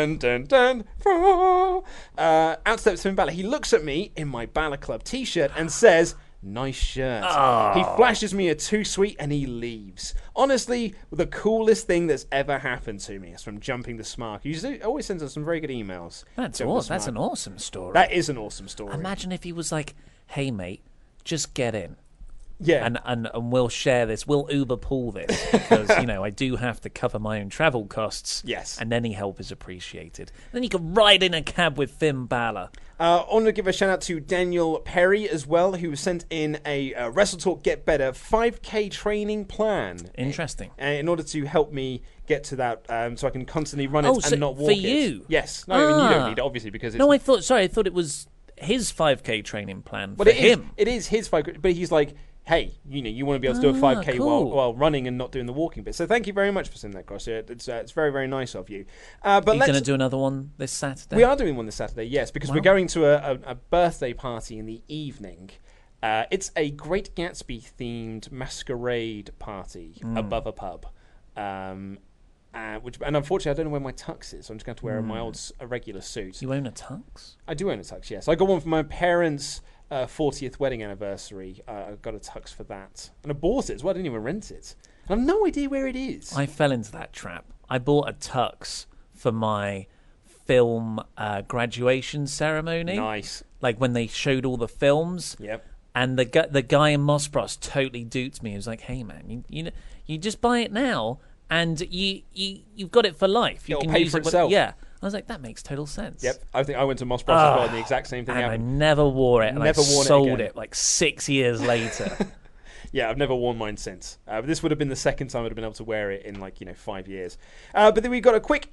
Out steps Finn Balor. He looks at me in my Balor Club t-shirt and says, nice shirt. Oh. He flashes me a too sweet and he leaves. Honestly, the coolest thing that's ever happened to me is from Jumping the Smark. He always sends us some very good emails. That's awesome. That's an awesome story. That is an awesome story. Imagine if he was like, hey, mate, just get in. Yeah. And we'll share this. We'll Uber pool this because, I do have to cover my own travel costs. Yes. And any help is appreciated. Then you can ride in a cab with Finn Balor. I want to give a shout out to Daniel Perry as well, who sent in a Wrestle Talk Get Better 5K training plan. Interesting. In order to help me get to that, so I can constantly run it and not walk it. For you? Yes. No, I mean, you don't need it, obviously, because it's... No, I thought it was his 5K training plan for him. It is his 5K, but he's like, hey, you want to be able to do a 5K cool. while running and not doing the walking bit. So thank you very much for sending that across. It's very, very nice of you. But are you going to do another one this Saturday? We are doing one this Saturday, yes, because we're going to a birthday party in the evening. It's a Great Gatsby-themed masquerade party above a pub. And unfortunately, I don't know where my tux is, so I'm just going to have to wear my old regular suit. You own a tux? I do own a tux, yes. I got one for my parents' 40th wedding anniversary. I got a tux for that. And I bought it as well. I didn't even rent it. And I have no idea where it is. I fell into that trap. I bought a tux for my film graduation ceremony. Nice. Like when they showed all the films. Yep. And the guy in Moss Bros totally duped me. He was like, "Hey man, you just buy it now, and you've got it for life. You It'll can pay use for it itself." Yeah. I was like, that makes total sense. Yep. I think I went to Moss Bros as well, and the exact same thing and happened. I never wore it, and Never I worn it sold again. it like 6 years later. Yeah, I've never worn mine since. But this would have been the second time I'd have been able to wear it in 5 years. But then we've got a quick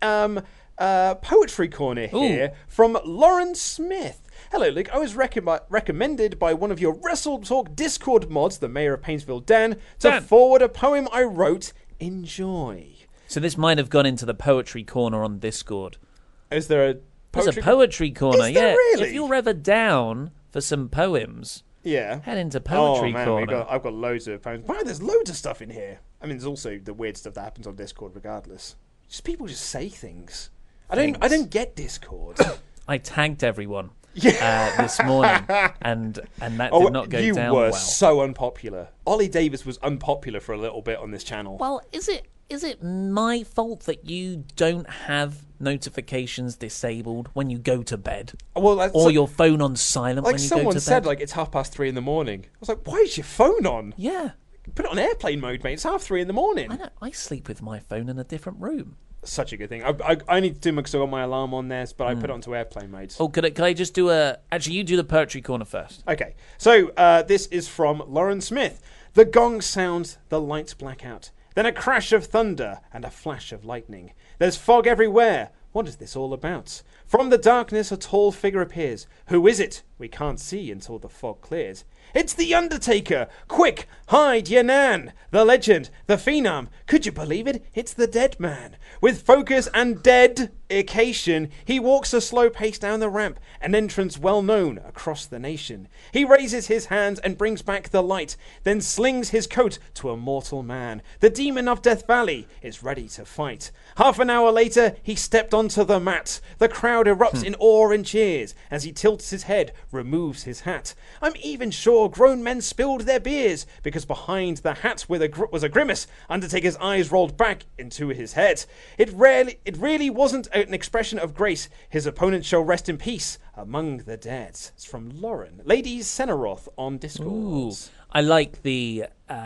poetry corner here from Lauren Smith. Hello, Luke. I was recommended by one of your Wrestle Talk Discord mods, the mayor of Painesville, Dan, to forward a poem I wrote. Enjoy. So this might have gone into the poetry corner on Discord. Is there a There's poetry a poetry corner, Is there yeah. really? If you're ever down for some poems, head into poetry man, corner. I've got loads of poems. Wow, there's loads of stuff in here. I mean, there's also the weird stuff that happens on Discord regardless. Just people just say things. I don't get Discord. I tagged everyone this morning, and that did not go down well. You were so unpopular. Ollie Davis was unpopular for a little bit on this channel. Well, is it my fault that you don't have notifications disabled when you go to bed? Well, or your phone on silent when you go to bed? Like someone said, it's 3:30 in the morning. I was like, why is your phone on? Yeah. Put it on airplane mode, mate. It's 3:30 in the morning. I know. I sleep with my phone in a different room. Such a good thing. I need to do because I got my alarm on there, but I put it onto airplane mode. Oh, could I just do Actually, you do the poetry corner first. Okay. So this is from Lauren Smith. The gong sounds, the lights black out. Then a crash of thunder and a flash of lightning. There's fog everywhere. What is this all about? From the darkness a tall figure appears. Who is it? We can't see until the fog clears. It's the Undertaker! Quick, hide your nan! The legend, the phenom. Could you believe it? It's the dead man. With focus and dedication, he walks a slow pace down the ramp, an entrance well known across the nation. He raises his hands and brings back the light, then slings his coat to a mortal man. The demon of Death Valley is ready to fight. Half an hour later, he stepped onto the mat. The crowd erupts in awe and cheers as he tilts his head, removes his hat. I'm even sure grown men spilled their beers because behind the hat was a grimace. Undertaker's eyes rolled back into his head. It really wasn't an expression of grace. His opponent shall rest in peace among the dead. It's from Lauren, Lady Senaroth on Discord. Ooh, I like the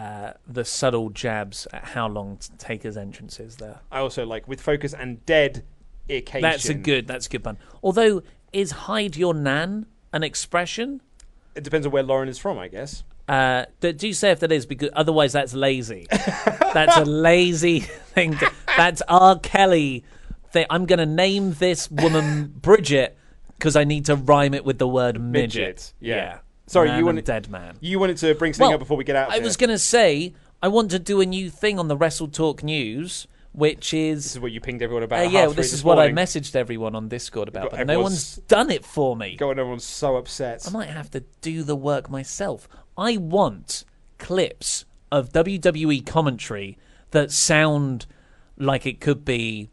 subtle jabs at how long Taker's entrance is there. I also like with focus and dedication. That's a good pun. Although, is hide your nan an expression? It depends on where Lauren is from, I guess. Do say if that is, because otherwise that's lazy. That's a lazy thing. That's R. Kelly thing. I'm going to name this woman Bridget because I need to rhyme it with the word midget. Yeah. Sorry, man you wanted dead man. You wanted to bring something up before we get out of I here. was going to say I want to do a new thing on the Wrestle Talk News, which is... This is what you pinged everyone about this is what I messaged everyone on Discord about, but no one's done it for me. God, everyone's so upset. I might have to do the work myself. I want clips of WWE commentary that sound like it could be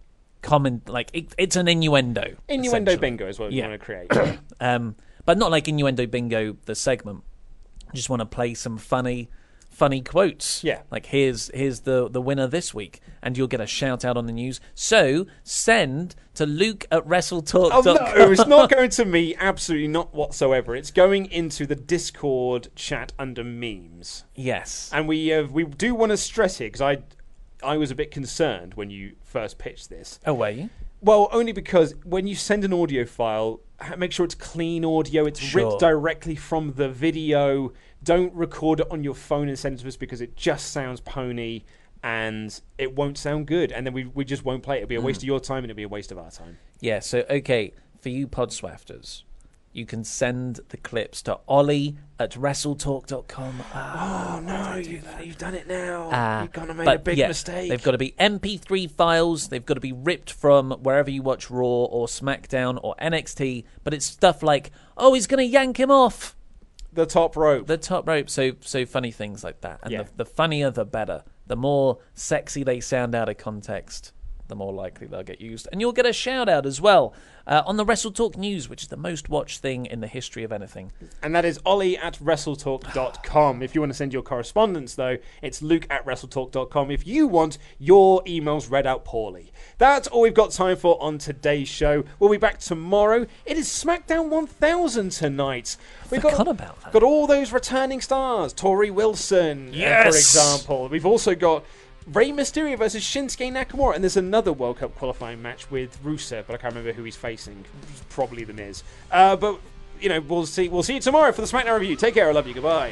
it's an innuendo. Innuendo bingo is what we want to create. But not like Innuendo Bingo, the segment. I just want to play some funny quotes. Yeah. Like, here's the winner this week, and you'll get a shout out on the news. So, send to luke@wrestletalk.com. Oh, no, it's not going to me. Absolutely not whatsoever. It's going into the Discord chat under memes. Yes. And we do want to stress here, because I was a bit concerned when you first pitched this. Oh, were you? Well, only because when you send an audio file, make sure it's clean audio. It's ripped directly from the video. Don't record it on your phone and send it to us because it just sounds pony and it won't sound good. And then we just won't play it. It'll be a waste of your time and it'll be a waste of our time. Yeah, so, okay, for you Podswafters, you can send the clips to ollie@wrestletalk.com. Oh, no, you've done it now. You've gone and made a big mistake. They've got to be MP3 files. They've got to be ripped from wherever you watch Raw or SmackDown or NXT. But it's stuff like, oh, he's going to yank him off. The top rope. The top rope. So funny things like that. And Yeah. the funnier, the better. The more sexy they sound out of context, the more likely they'll get used. And you'll get a shout-out as well on the Wrestle Talk News, which is the most watched thing in the history of anything. And that is Ollie at WrestleTalk.com. If you want to send your correspondence, though, it's Luke at WrestleTalk.com if you want your emails read out poorly. That's all we've got time for on today's show. We'll be back tomorrow. It is SmackDown 1000 tonight. We've got about that. Got all those returning stars. Tori Wilson, for example. We've also got Rey Mysterio versus Shinsuke Nakamura, and there's another World Cup qualifying match with Rusev, but I can't remember who he's facing. Probably The Miz. But you know, we'll see you tomorrow for the SmackDown review. Take care. I love you. Goodbye.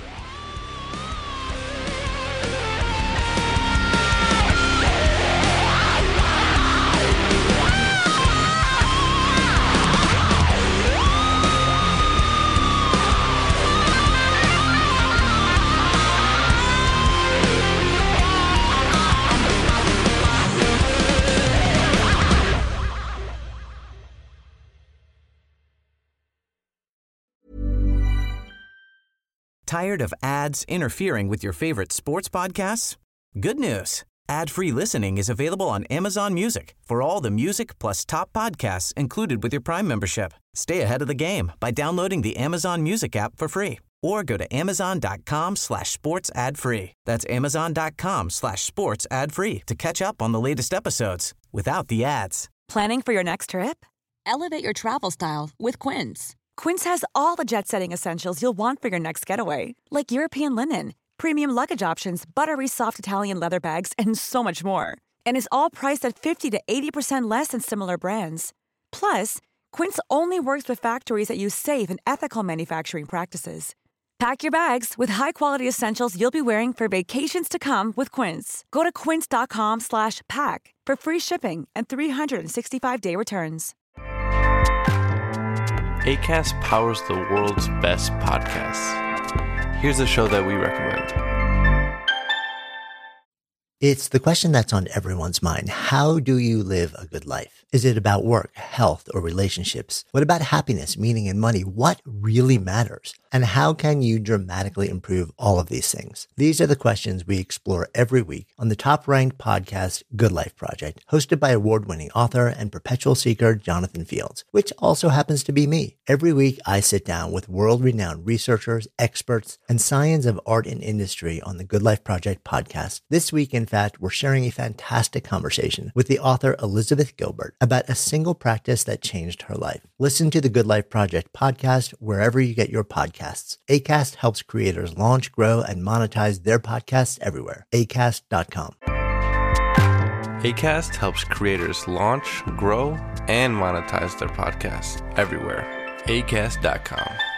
Tired of ads interfering with your favorite sports podcasts? Good news. Ad-free listening is available on Amazon Music for all the music plus top podcasts included with your Prime membership. Stay ahead of the game by downloading the Amazon Music app for free or go to amazon.com/sports ad free. That's amazon.com/sports ad free to catch up on the latest episodes without the ads. Planning for your next trip? Elevate your travel style with Quince. Quince has all the jet-setting essentials you'll want for your next getaway, like European linen, premium luggage options, buttery soft Italian leather bags, and so much more. And is all priced at 50 to 80% less than similar brands. Plus, Quince only works with factories that use safe and ethical manufacturing practices. Pack your bags with high-quality essentials you'll be wearing for vacations to come with Quince. Go to quince.com/pack for free shipping and 365-day returns. Acast powers the world's best podcasts. Here's a show that we recommend. It's the question that's on everyone's mind. How do you live a good life? Is it about work, health, or relationships? What about happiness, meaning, and money? What really matters? And how can you dramatically improve all of these things? These are the questions we explore every week on the top-ranked podcast, Good Life Project, hosted by award-winning author and perpetual seeker Jonathan Fields, which also happens to be me. Every week, I sit down with world-renowned researchers, experts, and science of art and industry on the Good Life Project podcast. This week, in fact, we're sharing a fantastic conversation with the author Elizabeth Gilbert about a single practice that changed her life. Listen to the Good Life Project podcast wherever you get your podcasts. Acast helps creators launch, grow, and monetize their podcasts everywhere. Acast.com. Acast helps creators launch, grow, and monetize their podcasts everywhere. Acast.com.